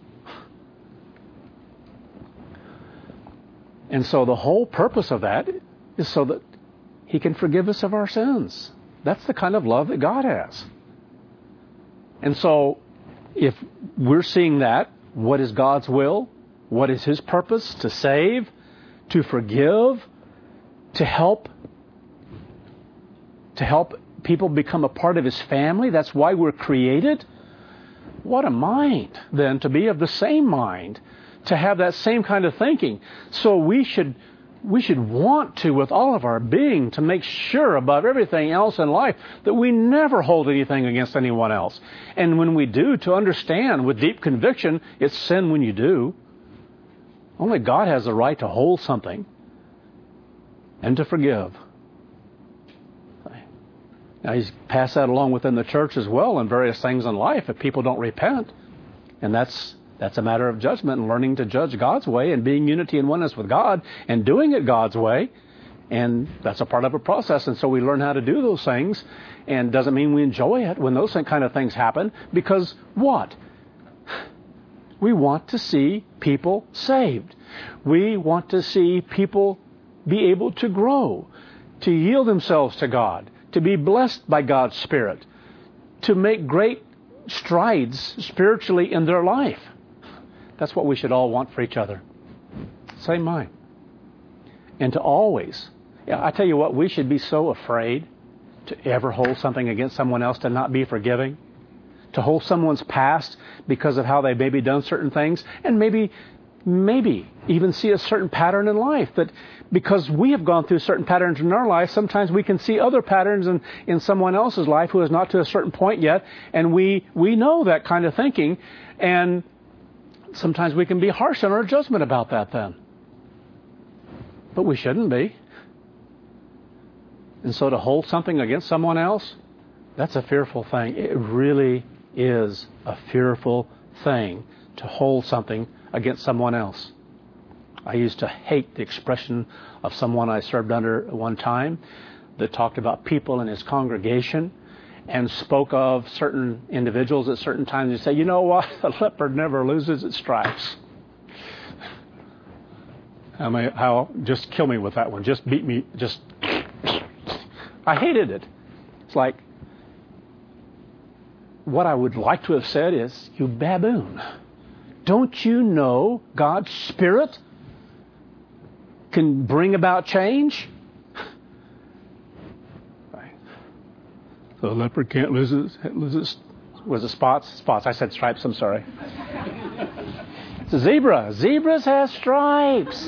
And so the whole purpose of that is so that He can forgive us of our sins. That's the kind of love that God has. And so if we're seeing that, what is God's will? What is His purpose? To save, to forgive, to help people become a part of His family. That's why we're created. What a mind, then, to be of the same mind, to have that same kind of thinking. So we should want to, with all of our being, to make sure above everything else in life that we never hold anything against anyone else. And when we do, to understand with deep conviction, it's sin when you do. Only God has the right to hold something and to forgive. Now, He's passed that along within the church as well in various things in life if people don't repent. And that's a matter of judgment and learning to judge God's way and being unity and oneness with God and doing it God's way. And that's a part of a process. And so we learn how to do those things. And doesn't mean we enjoy it when those kind of things happen. Because what? We want to see people saved. We want to see people be able to grow, to yield themselves to God, to be blessed by God's Spirit, to make great strides spiritually in their life. That's what we should all want for each other. Same mind. And to always, I tell you what, we should be so afraid to ever hold something against someone else, to not be forgiving, to hold someone's past because of how they maybe done certain things, and maybe even see a certain pattern in life, that because we have gone through certain patterns in our life, sometimes we can see other patterns in someone else's life who is not to a certain point yet, and we know that kind of thinking, and sometimes we can be harsh in our judgment about that then. But we shouldn't be. And so to hold something against someone else, that's a fearful thing. It really is a fearful thing to hold something against someone else. I used to hate the expression of someone I served under at one time that talked about people in his congregation and spoke of certain individuals at certain times and say, you know what, a leopard never loses its stripes. Just kill me with that one. Just beat me. I hated it. It's like, what I would like to have said is, you baboon. Don't you know God's Spirit can bring about change? So a leopard can't lose its was it spots? Spots. I said stripes. I'm sorry. It's a zebra. Zebras have stripes.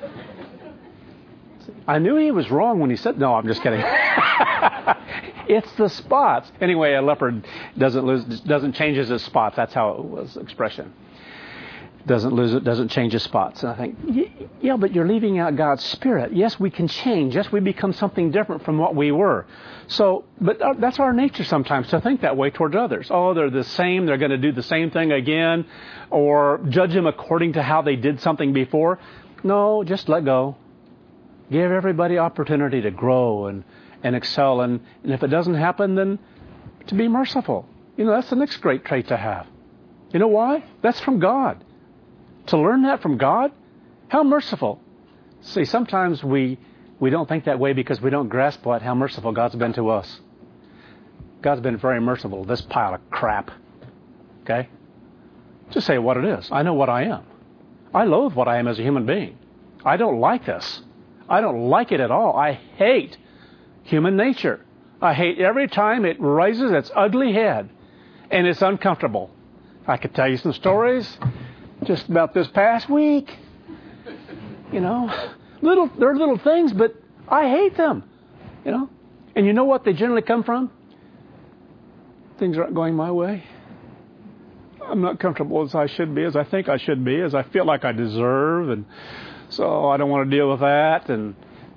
I knew he was wrong when he said, no, I'm just kidding. It's the spots. Anyway, a leopard doesn't change his spots. That's how it was expression. doesn't lose it, doesn't change his spots. And I think, yeah, but you're leaving out God's Spirit. Yes, we can change. Yes, we become something different from what we were. So, but that's our nature sometimes, to think that way towards others. Oh, they're the same. They're going to do the same thing again. Or judge them according to how they did something before. No, just let go. Give everybody opportunity to grow and excel. And if it doesn't happen, then to be merciful. That's the next great trait to have. You know why? That's from God. To learn that from God? How merciful. See, sometimes we don't think that way because we don't grasp how merciful God's been to us. God's been very merciful to this pile of crap. Okay? Just say what it is. I know what I am. I loathe what I am as a human being. I don't like this. I don't like it at all. I hate human nature. I hate every time it raises its ugly head. And it's uncomfortable. I could tell you some stories just about this past week. They're little things, but I hate them. And you know what they generally come from? Things aren't going my way. I'm not comfortable as I should be, as I think I should be, as I feel like I deserve, and so I don't want to deal with that. And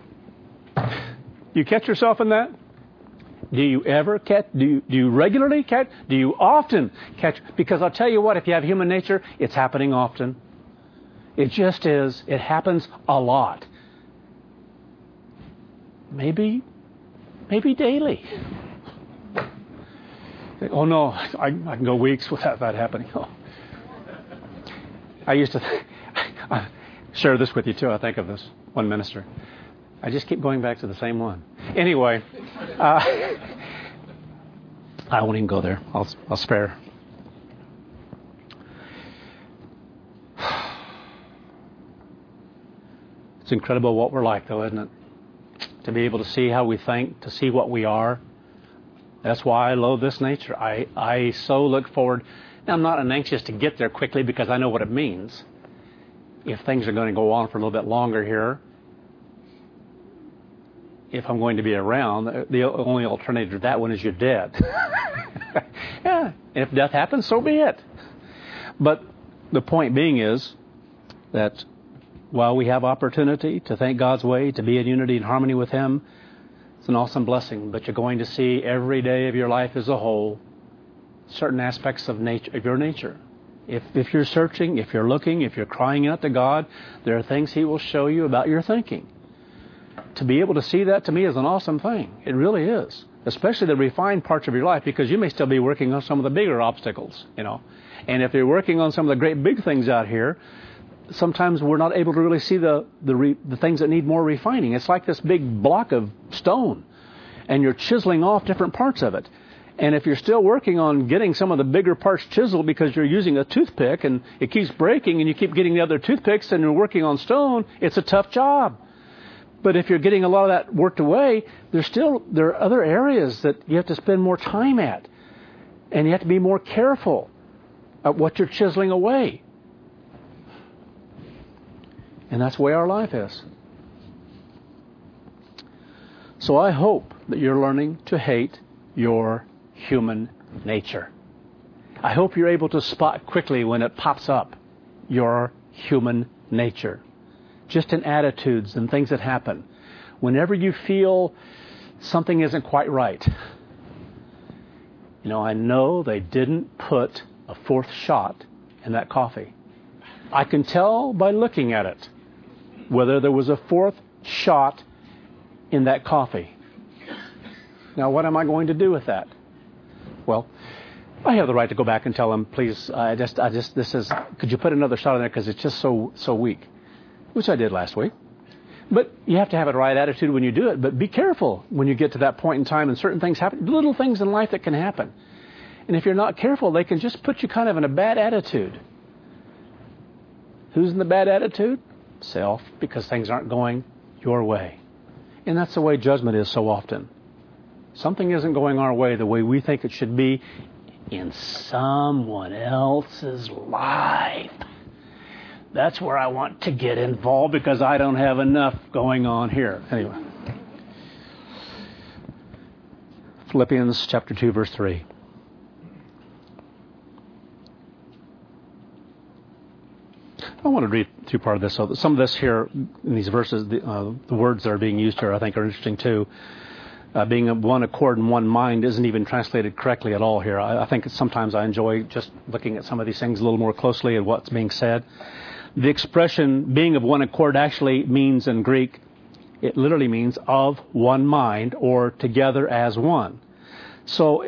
you catch yourself in that? Do you ever catch? Do you regularly catch? Do you often catch? Because I'll tell you what, if you have human nature, it's happening often. It just is. It happens a lot. Maybe daily. Oh no, I can go weeks without that happening. Oh. I used to I share this with you too. I think of this one minister. I just keep going back to the same one. Anyway, I won't even go there. I'll spare. It's incredible what we're like, though, isn't it? To be able to see how we think, to see what we are. That's why I love this nature. I so look forward. Now, I'm not anxious to get there quickly because I know what it means. If things are going to go on for a little bit longer here, if I'm going to be around, the only alternative to that one is you're dead. Yeah, if death happens, so be it. But the point being is that while we have opportunity to think God's way, to be in unity and harmony with Him, it's an awesome blessing. But you're going to see every day of your life as a whole certain aspects of your nature. If you're searching, if you're looking, if you're crying out to God, there are things He will show you about your thinking. To be able to see that, to me, is an awesome thing. It really is. Especially the refined parts of your life, because you may still be working on some of the bigger obstacles, And if you're working on some of the great big things out here, sometimes we're not able to really see the things that need more refining. It's like this big block of stone, and you're chiseling off different parts of it. And if you're still working on getting some of the bigger parts chiseled because you're using a toothpick and it keeps breaking and you keep getting the other toothpicks and you're working on stone, it's a tough job. But if you're getting a lot of that worked away, there are other areas that you have to spend more time at. And you have to be more careful at what you're chiseling away. And that's the way our life is. So I hope that you're learning to hate your human nature. I hope you're able to spot quickly when it pops up, your human nature. Just in attitudes and things that happen. Whenever you feel something isn't quite right. I know they didn't put a fourth shot in that coffee. I can tell by looking at it whether there was a fourth shot in that coffee. Now, what am I going to do with that? Well, I have the right to go back and tell them, please, could you put another shot in there because it's just so weak. Which I did last week. But you have to have the right attitude when you do it. But be careful when you get to that point in time and certain things happen. Little things in life that can happen. And if you're not careful, they can just put you kind of in a bad attitude. Who's in the bad attitude? Self, because things aren't going your way. And that's the way judgment is so often. Something isn't going our way the way we think it should be in someone else's life. That's where I want to get involved because I don't have enough going on here. Anyway. Philippians chapter 2, verse 3. I want to read through part of this. So some of this here in these verses, the words that are being used here, I think are interesting too. Being of one accord and one mind isn't even translated correctly at all here. I think sometimes I enjoy just looking at some of these things a little more closely at what's being said. The expression being of one accord actually means in Greek, it literally means of one mind or together as one. So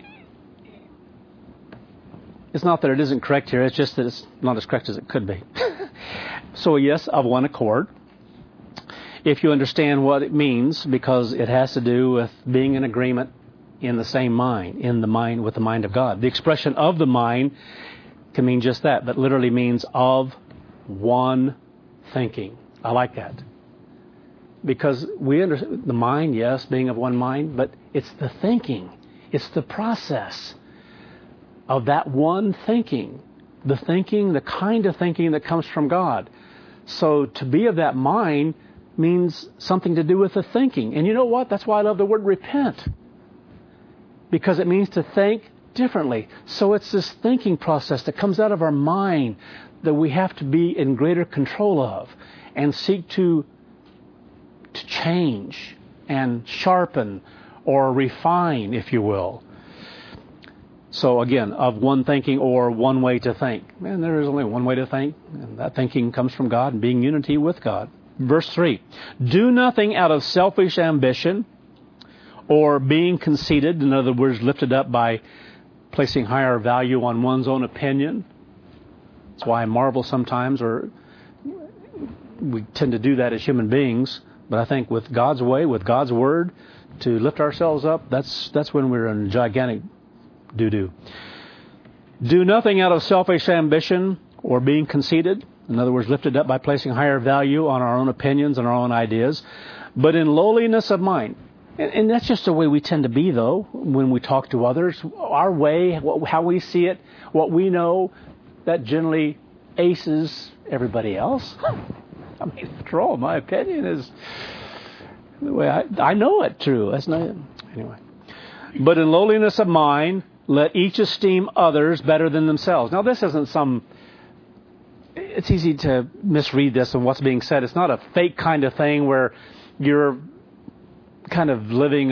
it's not that it isn't correct here, it's just that it's not as correct as it could be. So yes, of one accord. If you understand what it means, because it has to do with being in agreement in the same mind, with the mind of God. The expression of the mind can mean just that, but literally means of one thinking. I like that. Because we understand the mind, yes, being of one mind, but it's the thinking. It's the process of that one thinking. The kind of thinking that comes from God. So to be of that mind means something to do with the thinking. And you know what? That's why I love the word repent. Because it means to think differently. So it's this thinking process that comes out of our mind that we have to be in greater control of and seek to change and sharpen or refine, if you will. So again, of one thinking or one way to think. Man, there is only one way to think, and that thinking comes from God and being unity with God. Verse 3, do nothing out of selfish ambition or being conceited, in other words, lifted up by placing higher value on one's own opinion. That's why I marvel sometimes, or we tend to do that as human beings. But I think with God's way, with God's word, to lift ourselves up, that's when we're in gigantic doo-doo. Do nothing out of selfish ambition or being conceited. In other words, lifted up by placing higher value on our own opinions and our own ideas, but in lowliness of mind. And that's just the way we tend to be, though, when we talk to others. Our way, how we see it, what we know, that generally aces everybody else. I mean, after all, my opinion is the way I know it true. That's not it. Anyway. But in lowliness of mind, let each esteem others better than themselves. Now, this isn't it's easy to misread this and what's being said. It's not a fake kind of thing where you're kind of living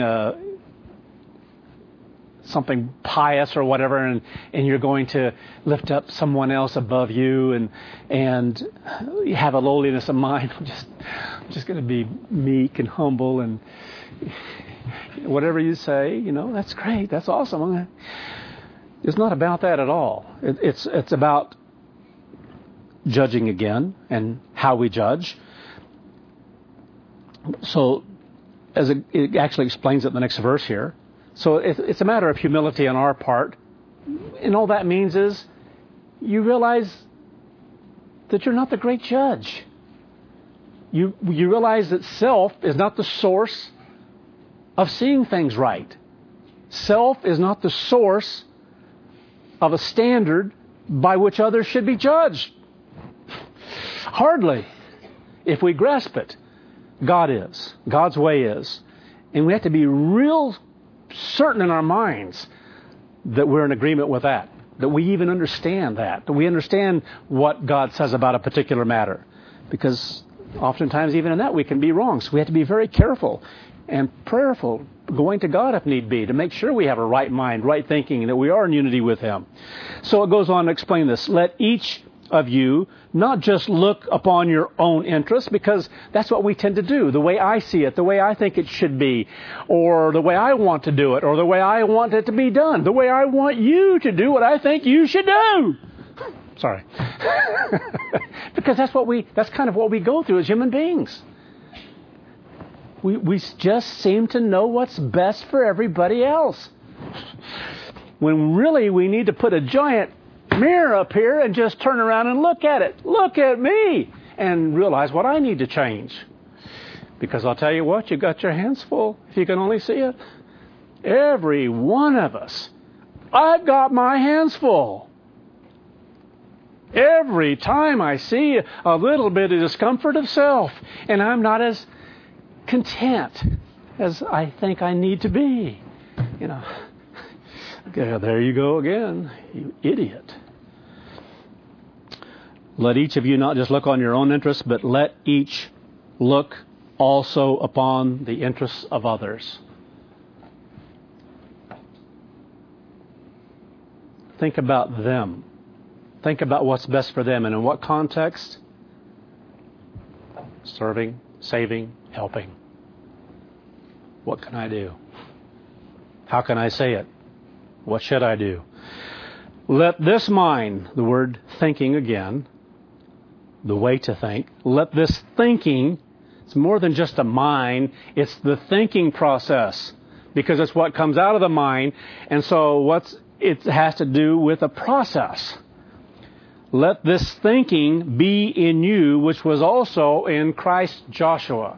something pious or whatever, and you're going to lift up someone else above you and you have a lowliness of mind. I'm just going to be meek and humble, and whatever you say, that's great, that's awesome. It's not about that at all. It's about judging again and how we judge. So as it actually explains it in the next verse here. So it's a matter of humility on our part. And all that means is you realize that you're not the great judge. You realize that self is not the source of seeing things right. Self is not the source of a standard by which others should be judged. Hardly. If we grasp it, God is. God's way is. And we have to be real certain in our minds that we're in agreement with that we even understand that we understand what God says about a particular matter. Because oftentimes even in that we can be wrong. So we have to be very careful and prayerful, going to God if need be, to make sure we have a right mind, right thinking, and that we are in unity with Him. So it goes on to explain this. Let each of you not just look upon your own interests, because that's what we tend to do, the way I see it, the way I think it should be, or the way I want to do it, or the way I want it to be done, the way I want you to do what I think you should do. Sorry. Because that's kind of what we go through as human beings. We just seem to know what's best for everybody else. When really we need to put a giant mirror up here and just turn around and look at it. Look at me! And realize what I need to change. Because I'll tell you what, you got your hands full, if you can only see it. Every one of us. I've got my hands full. Every time I see a little bit of discomfort of self, and I'm not as content as I think I need to be. There you go again, you idiot. Let each of you not just look on your own interests, but let each look also upon the interests of others. Think about them. Think about what's best for them. And in what context? Serving, saving, helping. What can I do? How can I say it? What should I do? Let this mind, the word thinking again, the way to think, let this thinking, it's more than just a mind, it's the thinking process, because it's what comes out of the mind, and so it has to do with a process. Let this thinking be in you, which was also in Christ Joshua.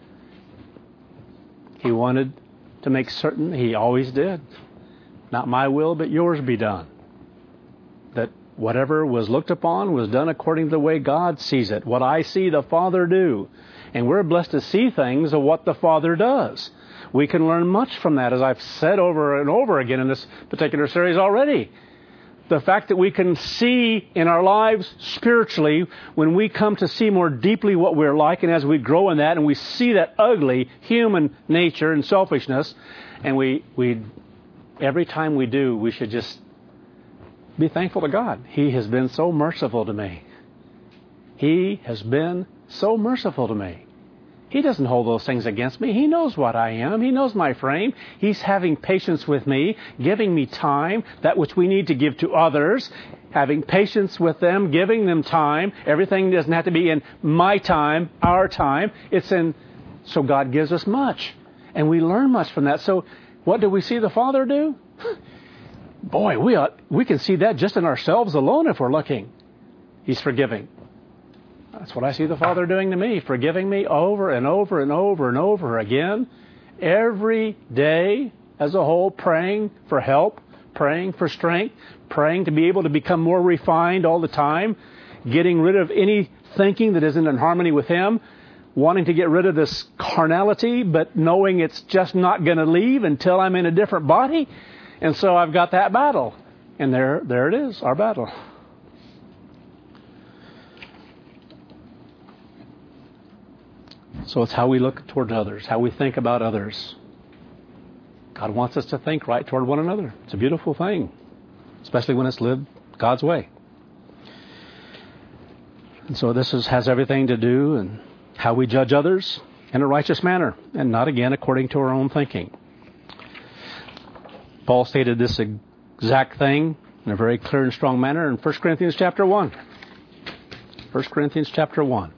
He wanted to make certain, he always did, not my will, but yours be done. That whatever was looked upon was done according to the way God sees it. What I see the Father do. And we're blessed to see things of what the Father does. We can learn much from that, as I've said over and over again in this particular series already. The fact that we can see in our lives spiritually, when we come to see more deeply what we're like, and as we grow in that, and we see that ugly human nature and selfishness, and we every time we do, we should just be thankful to God. He has been so merciful to me. He has been so merciful to me. He doesn't hold those things against me. He knows what I am. He knows my frame. He's having patience with me, giving me time, that which we need to give to others, having patience with them, giving them time. Everything doesn't have to be in my time, our time. So God gives us much. And we learn much from that. So what do we see the Father do? Boy, we can see that just in ourselves alone if we're looking. He's forgiving. That's what I see the Father doing to me, forgiving me over and over and over and over again. Every day as a whole, praying for help, praying for strength, praying to be able to become more refined all the time, getting rid of any thinking that isn't in harmony with Him, wanting to get rid of this carnality, but knowing it's just not going to leave until I'm in a different body. And so I've got that battle. And there it is, our battle. So it's how we look toward others, how we think about others. God wants us to think right toward one another. It's a beautiful thing, especially when it's lived God's way. And so this has everything to do and how we judge others in a righteous manner, and not again according to our own thinking. Paul stated this exact thing in a very clear and strong manner in 1 Corinthians chapter 1. 1 Corinthians chapter 1.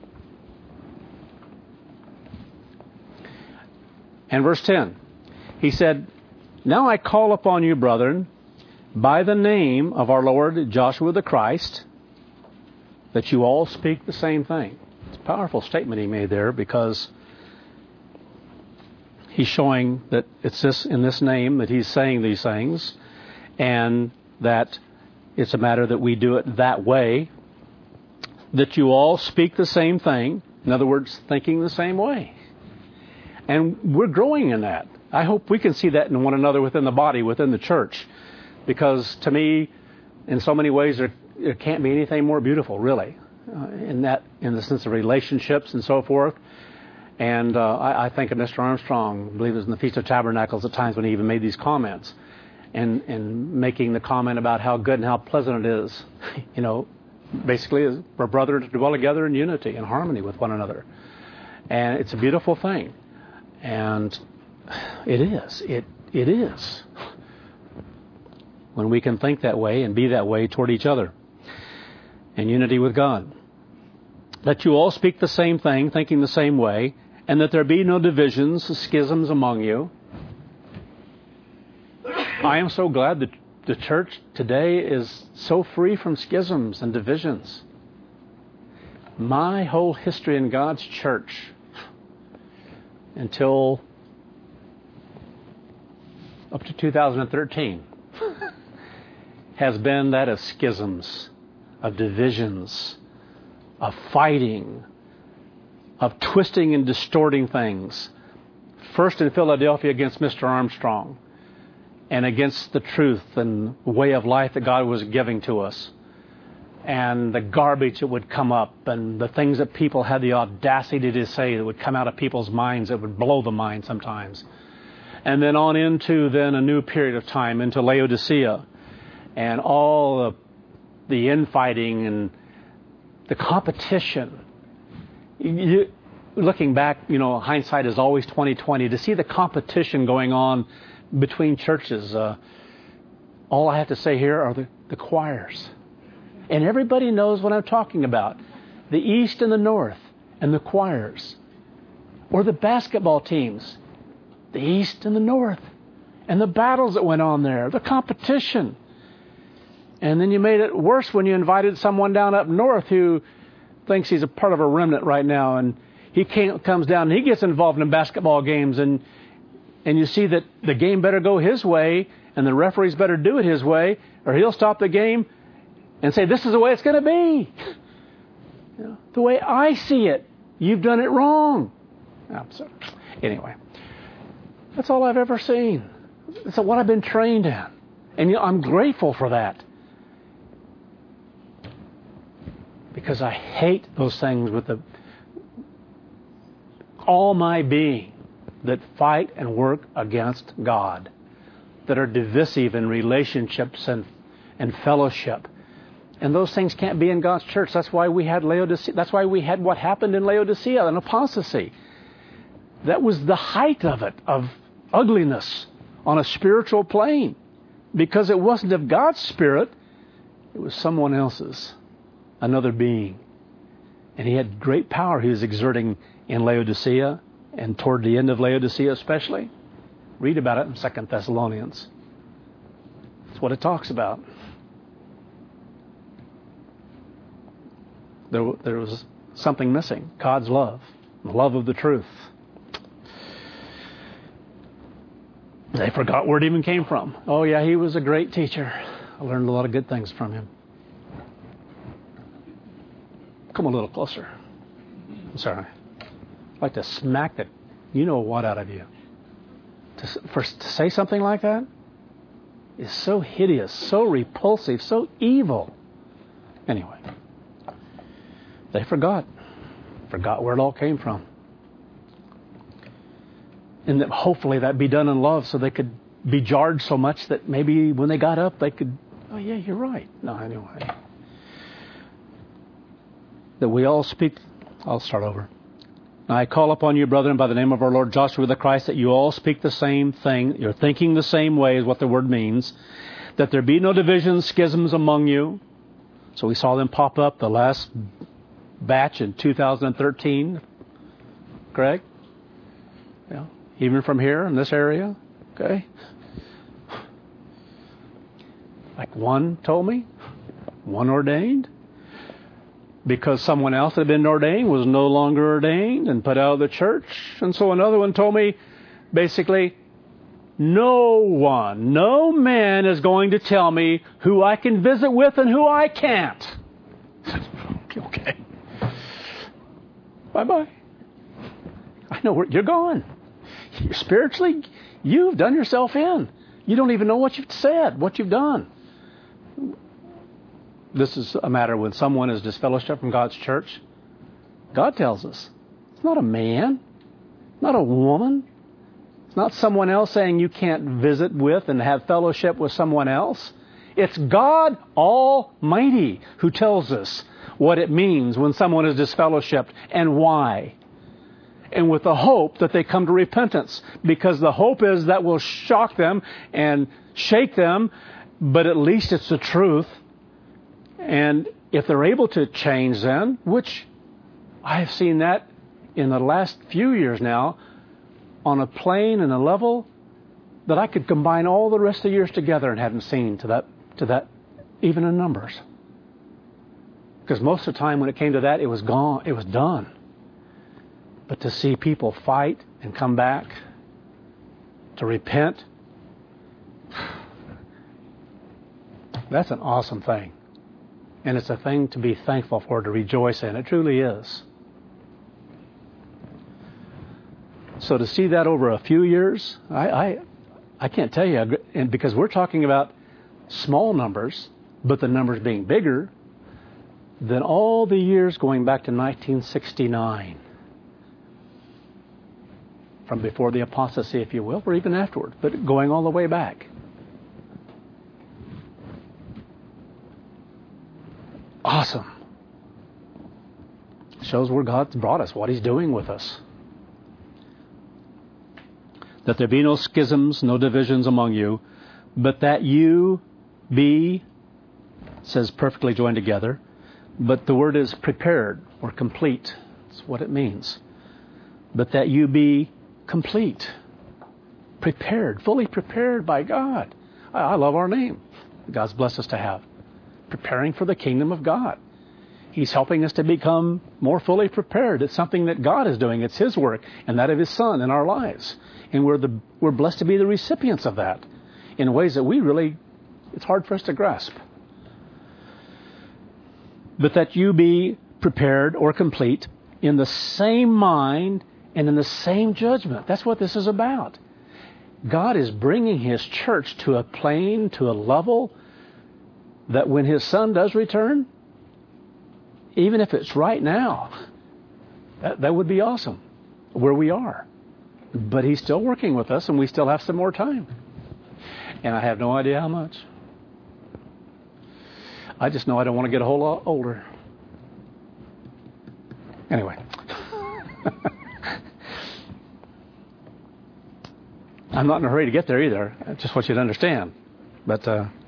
And verse 10, he said, "Now I call upon you, brethren, by the name of our Lord Joshua the Christ, that you all speak the same thing." It's a powerful statement he made there, because he's showing that it's in this name that he's saying these things, and that it's a matter that we do it that way, that you all speak the same thing. In other words, thinking the same way. And we're growing in that. I hope we can see that in one another within the body, within the church. Because to me, in so many ways, there can't be anything more beautiful, really, in the sense of relationships and so forth. And I think of Mr. Armstrong, I believe it was in the Feast of Tabernacles at times when he even made these comments, and making the comment about how good and how pleasant it is, basically for brethren to dwell together in unity and harmony with one another. And it's a beautiful thing. And it is. It is. When we can think that way and be that way toward each other in unity with God. That you all speak the same thing, thinking the same way, and that there be no divisions, schisms among you. I am so glad that the church today is so free from schisms and divisions. My whole history in God's church, until up to 2013, has been that of schisms, of divisions, of fighting, of twisting and distorting things. First in Philadelphia against Mr. Armstrong, and against the truth and way of life that God was giving to us. and the garbage that would come up and the things that people had the audacity to say that would come out of people's minds that would blow the mind sometimes. And then on into then a new period of time, into Laodicea, and all the infighting and the competition. Looking back, hindsight is always 20/20. To see the competition going on between churches, all I have to say here are the choirs. And everybody knows what I'm talking about. The East and the North and the choirs. Or the basketball teams. The East and the North. And the battles that went on there. The competition. And then you made it worse when you invited someone down up north who thinks he's a part of a remnant right now. And he comes down and he gets involved in basketball games. And you see that the game better go his way. And the referees better do it his way. Or he'll stop the game and say, this is the way it's going to be. The way I see it. You've done it wrong. Anyway, that's all I've ever seen. That's what I've been trained in. And I'm grateful for that. Because I hate those things with all my being that fight and work against God, that are divisive in relationships and fellowship. And those things can't be in God's church. That's why we had Laodicea. That's why we had what happened in Laodicea, an apostasy. That was the height of it, of ugliness on a spiritual plane. Because it wasn't of God's Spirit, it was someone else's, another being. And he had great power he was exerting in Laodicea, and toward the end of Laodicea especially. Read about it in 2 Thessalonians. That's what it talks about. There was something missing. God's love. The love of the truth. They forgot where it even came from. Oh yeah, he was a great teacher. I learned a lot of good things from him. Come a little closer. I'm sorry. I'd like to smack the you-know-what out of you. To say something like that is so hideous, so repulsive, so evil. Anyway, they forgot where it all came from. And that hopefully that be done in love so they could be jarred so much that maybe when they got up they could, oh yeah, you're right. No, anyway. That we all speak, I'll start over. Now I call upon you, brethren, by the name of our Lord Joshua the Christ, that you all speak the same thing. You're thinking the same way is what the word means. That there be no divisions, schisms among you. So we saw them pop up the last batch in 2013. Greg? Yeah. Even from here in this area. Okay. Like one told me. One ordained. Because someone else that had been ordained was no longer ordained and put out of the church. And so another one told me, basically, no man is going to tell me who I can visit with and who I can't. Okay. Bye-bye. I know where you're going. Spiritually, you've done yourself in. You don't even know what you've said, what you've done. This is a matter when someone is disfellowshipped from God's church. God tells us. It's not a man. Not a woman. It's not someone else saying you can't visit with and have fellowship with someone else. It's God Almighty who tells us what it means when someone is disfellowshipped and why. And with the hope that they come to repentance. Because the hope is that will shock them and shake them, but at least it's the truth. And if they're able to change then, which I have seen that in the last few years now, on a plane and a level that I could combine all the rest of the years together and haven't seen to that even in numbers. Because most of the time when it came to that, it was gone, it was done. But to see people fight and come back, to repent, that's an awesome thing. And it's a thing to be thankful for, to rejoice in. It truly is. So to see that over a few years, I can't tell you. And because we're talking about small numbers, but the numbers being bigger, than all the years going back to 1969. From before the apostasy, if you will, or even afterward, but going all the way back. Awesome. Shows where God's brought us, what He's doing with us. That there be no schisms, no divisions among you, but that you be, says perfectly joined together, but the word is prepared or complete. That's what it means. But that you be complete, prepared, fully prepared by God. I love our name. God's blessed us to have. Preparing for the kingdom of God. He's helping us to become more fully prepared. It's something that God is doing. It's His work and that of His Son in our lives. And we're blessed to be the recipients of that in ways that it's hard for us to grasp. But that you be prepared or complete in the same mind and in the same judgment. That's what this is about. God is bringing His church to a plane, to a level that when His Son does return, even if it's right now, that would be awesome where we are. But He's still working with us and we still have some more time. And I have no idea how much. I just know I don't want to get a whole lot older. Anyway. I'm not in a hurry to get there either. I just want you to understand. But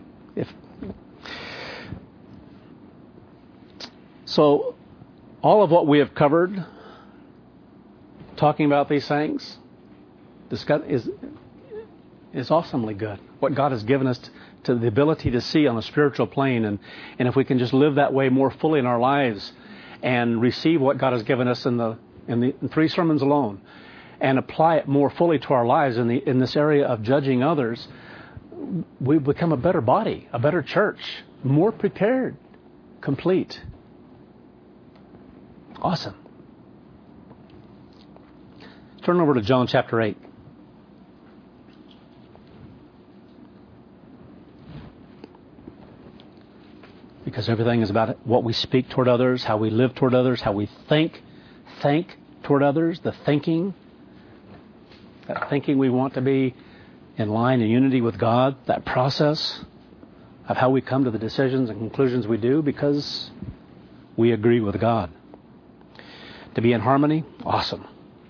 So all of what we have covered, talking about these things, is awesomely good. What God has given us to the ability to see on a spiritual plane, and if we can just live that way more fully in our lives and receive what God has given us in 3 sermons alone, and apply it more fully to our lives in this area of judging others, we become a better body, a better church, more prepared, complete. Awesome. Turn over to John chapter 8. Because everything is about what we speak toward others, how we live toward others, how we think toward others, the thinking. That thinking we want to be in line and unity with God, that process of how we come to the decisions and conclusions we do because we agree with God. To be in harmony, awesome.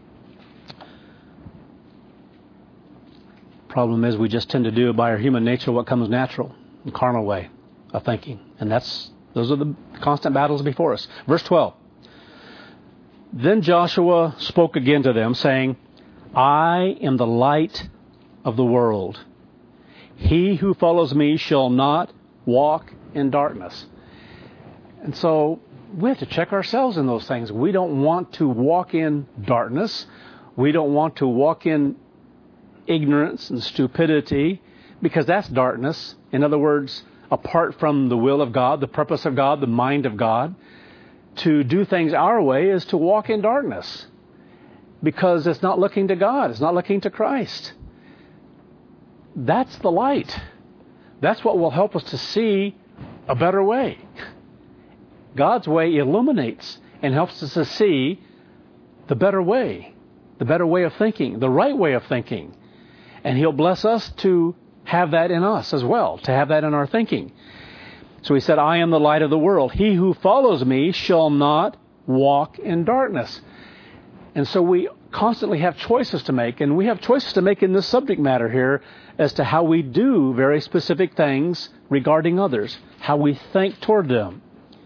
Problem is we just tend to do by our human nature what comes natural, the carnal way of thinking. And those are the constant battles before us. Verse 12. Then Joshua spoke again to them, saying, I am the light of the world. He who follows me shall not walk in darkness. And so we have to check ourselves in those things. We don't want to walk in darkness. We don't want to walk in ignorance and stupidity, because that's darkness. In other words, apart from the will of God, the purpose of God, the mind of God. To do things our way is to walk in darkness, because it's not looking to God. It's not looking to Christ. That's the light. That's what will help us to see a better way. God's way illuminates and helps us to see the better way of thinking, the right way of thinking. And He'll bless us to have that in us as well, to have that in our thinking. So He said, I am the light of the world. He who follows me shall not walk in darkness. And so we constantly have choices to make, and we have choices to make in this subject matter here as to how we do very specific things regarding others, how we think toward them.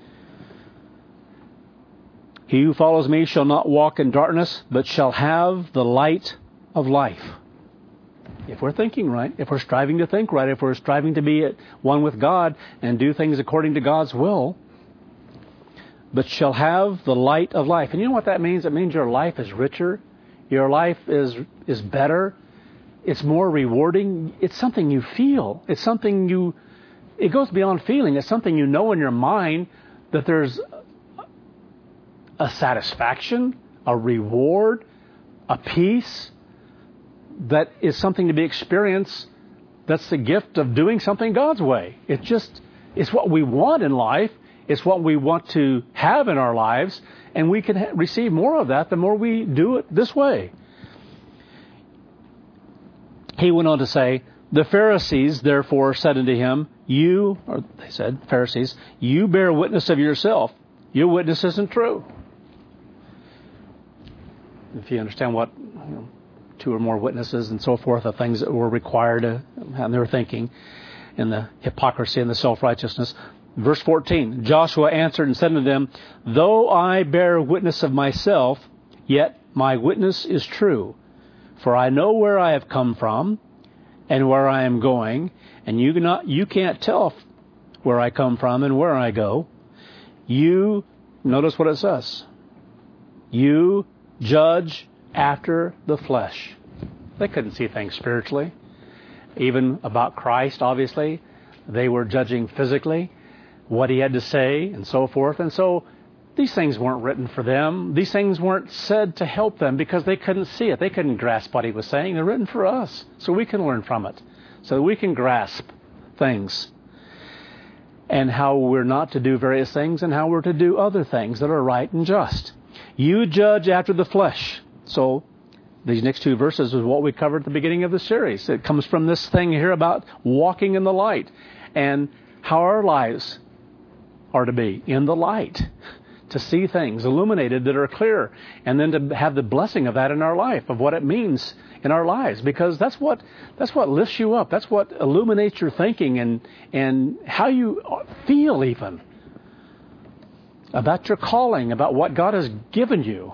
He who follows me shall not walk in darkness, but shall have the light of life. If we're thinking right, if we're striving to think right, if we're striving to be at one with God and do things according to God's will, but shall have the light of life. And you know what that means? It means your life is richer. Your life is better. It's more rewarding. It's something you feel. It's something it goes beyond feeling. It's something you know in your mind that there's a satisfaction, a reward, a peace that is something to be experienced. That's the gift of doing something God's way. It's what we want in life. It's what we want to have in our lives, and we can receive more of that the more we do it this way. He went on to say, the Pharisees therefore said unto him, Pharisees, you bear witness of yourself. Your witness isn't true. If you understand what two or more witnesses and so forth, the things that were required, and they were thinking, and the hypocrisy and the self-righteousness. Verse 14, Joshua answered and said unto them, though I bear witness of myself, yet my witness is true. For I know where I have come from and where I am going, and you can't tell where I come from and where I go. You, notice what it says, you judge after the flesh. They couldn't see things spiritually. Even about Christ, obviously, they were judging physically, what he had to say and so forth. And so these things weren't written for them. These things weren't said to help them because they couldn't see it. They couldn't grasp what he was saying. They're written for us so we can learn from it, so that we can grasp things and how we're not to do various things and how we're to do other things that are right and just. You judge after the flesh. So these next two verses is what we covered at the beginning of the series. It comes from this thing here about walking in the light and how our lives are to be in the light, to see things illuminated that are clear, and then to have the blessing of that in our life, of what it means in our lives, because that's what lifts you up. That's what illuminates your thinking and how you feel even about your calling, about what God has given you.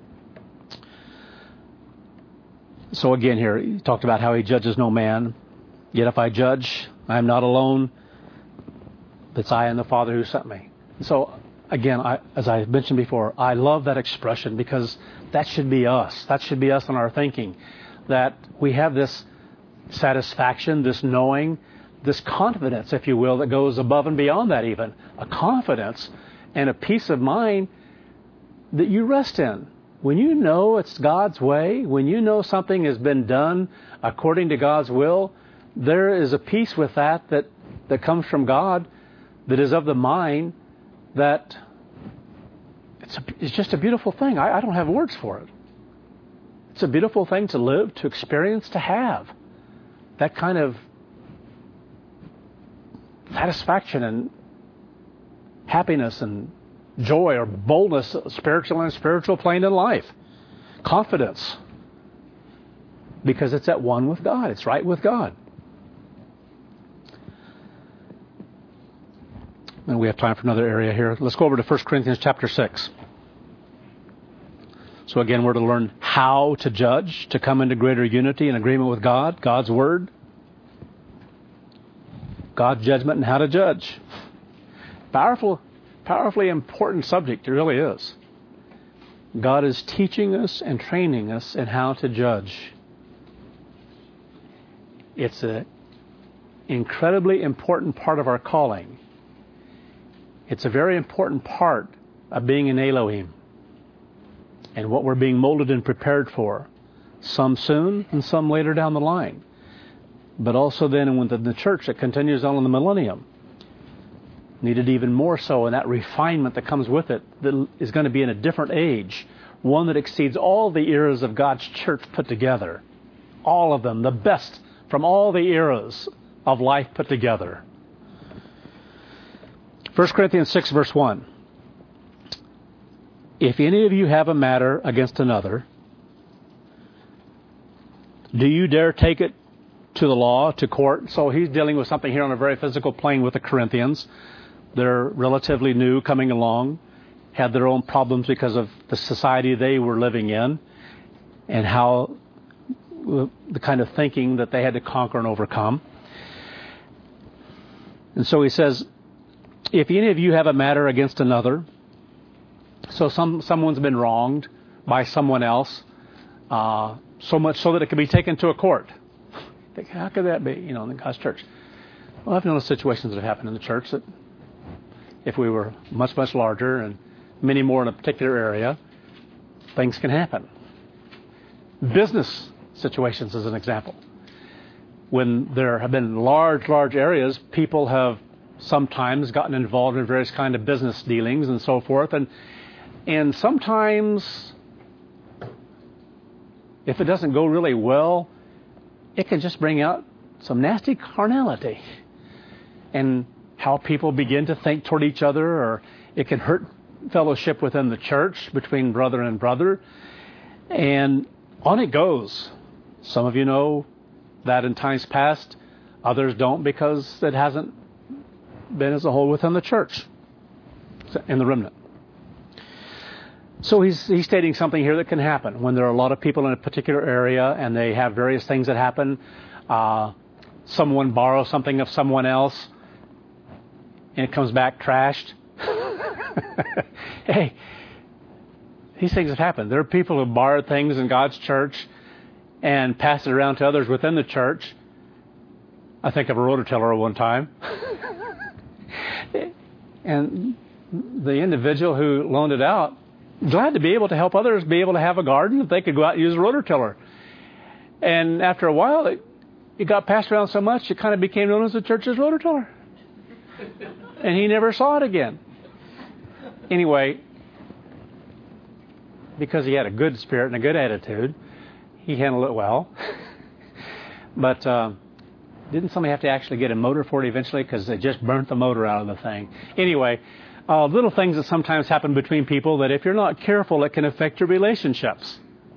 So again here, he talked about how he judges no man. Yet if I judge, I am not alone. It's I and the Father who sent me. So again, as I mentioned before, I love that expression because that should be us. That should be us in our thinking. That we have this satisfaction, this knowing, this confidence, if you will, that goes above and beyond that even. A confidence and a peace of mind that you rest in. When you know it's God's way, when you know something has been done according to God's will, there is a peace with that comes from God, that is of the mind, that it's just a beautiful thing. I don't have words for it. It's a beautiful thing to live, to experience, to have. That kind of satisfaction and happiness and joy or boldness, spiritual plane in life. Confidence. Because it's at one with God. It's right with God. And we have time for another area here. Let's go over to 1 Corinthians chapter 6. So again, we're to learn how to judge, to come into greater unity and agreement with God, God's Word, God's judgment, and how to judge. Powerfully important subject, it really is. God is teaching us and training us in how to judge. It's an incredibly important part of our calling. It's a very important part of being an Elohim and what we're being molded and prepared for. Some soon and some later down the line. But also then within the church that continues on in the millennium. Needed even more so in that refinement that comes with it, that is going to be in a different age. One that exceeds all the eras of God's church put together. All of them, the best from all the eras of life put together. 1 Corinthians 6 verse 1. If any of you have a matter against another, do you dare take it to the law, to court? So he's dealing with something here on a very physical plane with the Corinthians. They're relatively new, coming along, had their own problems because of the society they were living in and how the kind of thinking that they had to conquer and overcome. And so he says, if any of you have a matter against another, so someone's been wronged by someone else, so much so that it can be taken to a court. Think, how could that be, in God's church? Well, I've known situations that have happened in the church that if we were much, much larger and many more in a particular area, things can happen. Business situations as an example. When there have been large areas, people have sometimes gotten involved in various kind of business dealings and so forth. And sometimes, if it doesn't go really well, it can just bring out some nasty carnality and how people begin to think toward each other, or it can hurt fellowship within the church between brother and brother. And on it goes. Some of you know that in times past. Others don't, because it hasn't been as a whole within the church in the remnant. So he's stating something here that can happen when there are a lot of people in a particular area and they have various things that happen. Someone borrows something of someone else and it comes back trashed. Hey, these things have happened. There are people who borrowed things in God's church and passed it around to others within the church. I think of a rototiller one time. And the individual who loaned it out, glad to be able to help others be able to have a garden if they could go out and use a rototiller. And after a while, it got passed around so much, it kind of became known as the church's rototiller. And he never saw it again. Anyway, because he had a good spirit and a good attitude, he handled it well. But didn't somebody have to actually get a motor for it eventually, because they just burnt the motor out of the thing? Anyway, little things that sometimes happen between people that if you're not careful, it can affect your relationships.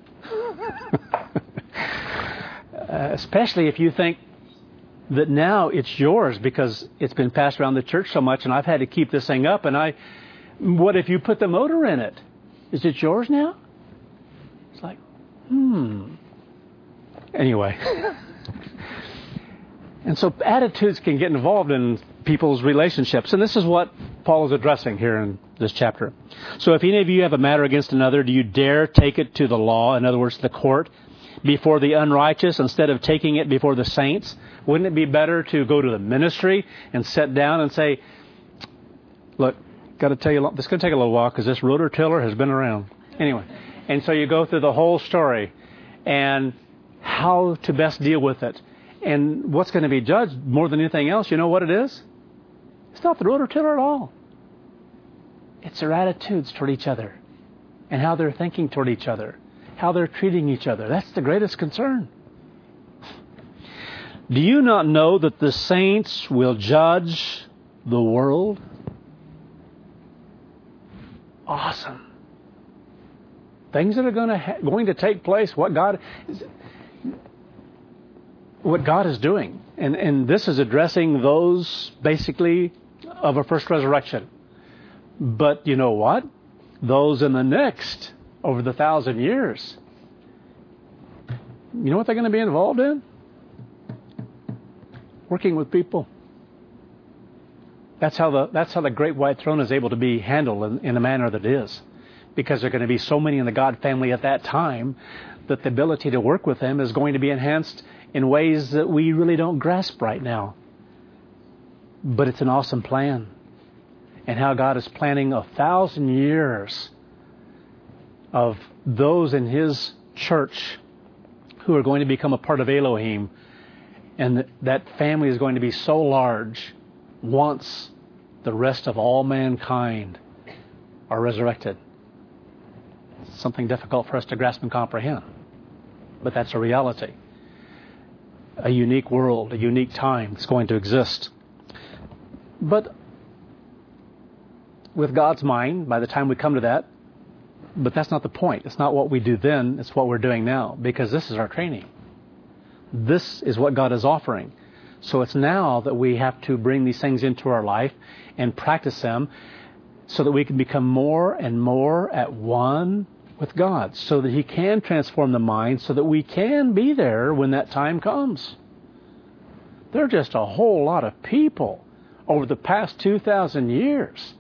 Especially if you think that now it's yours because it's been passed around the church so much and I've had to keep this thing up. And what if you put the motor in it? Is it yours now? It's like, Anyway. And so attitudes can get involved in people's relationships. And this is what Paul is addressing here in this chapter. So if any of you have a matter against another, do you dare take it to the law, in other words, the court, before the unrighteous instead of taking it before the saints? Wouldn't it be better to go to the ministry and sit down and say, look, got to tell you, this is going to take a little while because this rototiller has been around. Anyway, and so you go through the whole story and how to best deal with it. And what's going to be judged more than anything else, you know what it is? It's not the rototiller at all. It's their attitudes toward each other and how they're thinking toward each other, how they're treating each other. That's the greatest concern. Do you not know that the saints will judge the world? Awesome. Things that are going to take place, what God is doing. And this is addressing those basically of a first resurrection. But you know what? Those in the next, over the 1,000 years, you know what they're going to be involved in? Working with people. That's how the great white throne is able to be handled in a manner that it is. Because there are going to be so many in the God family at that time that the ability to work with them is going to be enhanced in ways that we really don't grasp right now. But it's an awesome plan. And how God is planning 1,000 years of those in His church who are going to become a part of Elohim. And that family is going to be so large once the rest of all mankind are resurrected. It's something difficult for us to grasp and comprehend. But that's a reality. A unique world, a unique time that's going to exist. But with God's mind, by the time we come to that, but that's not the point. It's not what we do then, it's what we're doing now, because this is our training. This is what God is offering. So it's now that we have to bring these things into our life and practice them so that we can become more and more at one with God, so that He can transform the mind, so that we can be there when that time comes. There are just a whole lot of people over the past 2,000 years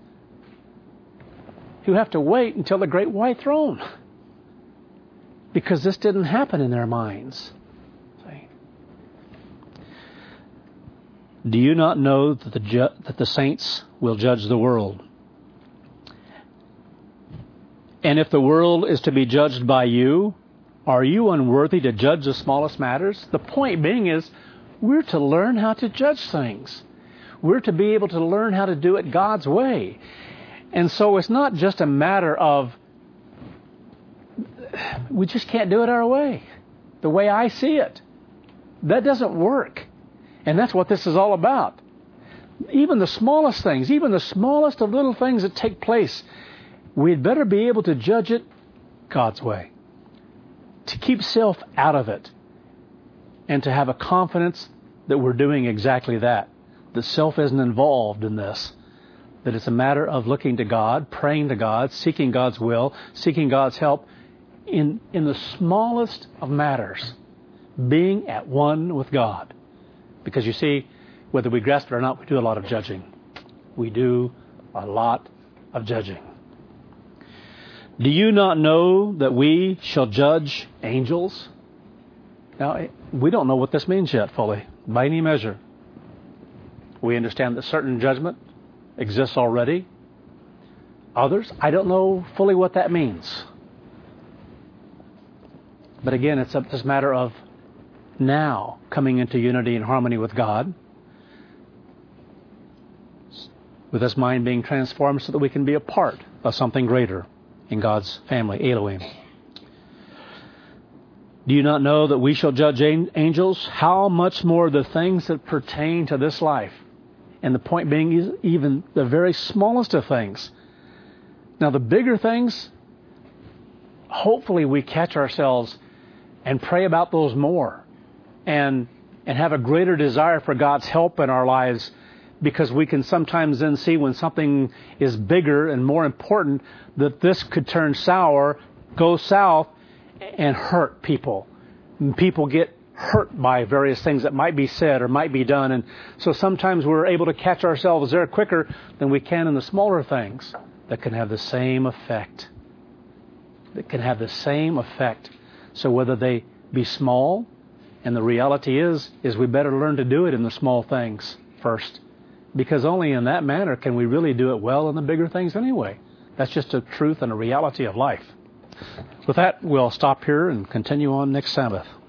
who have to wait until the great white throne, because this didn't happen in their minds. See? Do you not know that the saints will judge the world? And if the world is to be judged by you, are you unworthy to judge the smallest matters? The point being is, we're to learn how to judge things. We're to be able to learn how to do it God's way. And so it's not just a matter of, we just can't do it our way, the way I see it. That doesn't work. And that's what this is all about. Even the smallest things, even the smallest of little things that take place, we'd better be able to judge it God's way. To keep self out of it. And to have a confidence that we're doing exactly that. That self isn't involved in this. That it's a matter of looking to God, praying to God, seeking God's will, seeking God's help in the smallest of matters. Being at one with God. Because you see, whether we grasp it or not, we do a lot of judging. We do a lot of judging. Do you not know that we shall judge angels? Now, we don't know what this means yet fully, by any measure. We understand that certain judgment exists already. Others, I don't know fully what that means. But again, it's this matter of now coming into unity and harmony with God, with this mind being transformed so that we can be a part of something greater in God's family, Elohim. Do you not know that we shall judge angels? How much more the things that pertain to this life? And the point being, even the very smallest of things. Now, the bigger things, hopefully we catch ourselves and pray about those more. And have a greater desire for God's help in our lives, because we can sometimes then see when something is bigger and more important that this could turn sour, go south, and hurt people. And people get hurt by various things that might be said or might be done. And so sometimes we're able to catch ourselves there quicker than we can in the smaller things that can have the same effect. So whether they be small, and the reality is we better learn to do it in the small things first. Because only in that manner can we really do it well in the bigger things anyway. That's just a truth and a reality of life. With that, we'll stop here and continue on next Sabbath.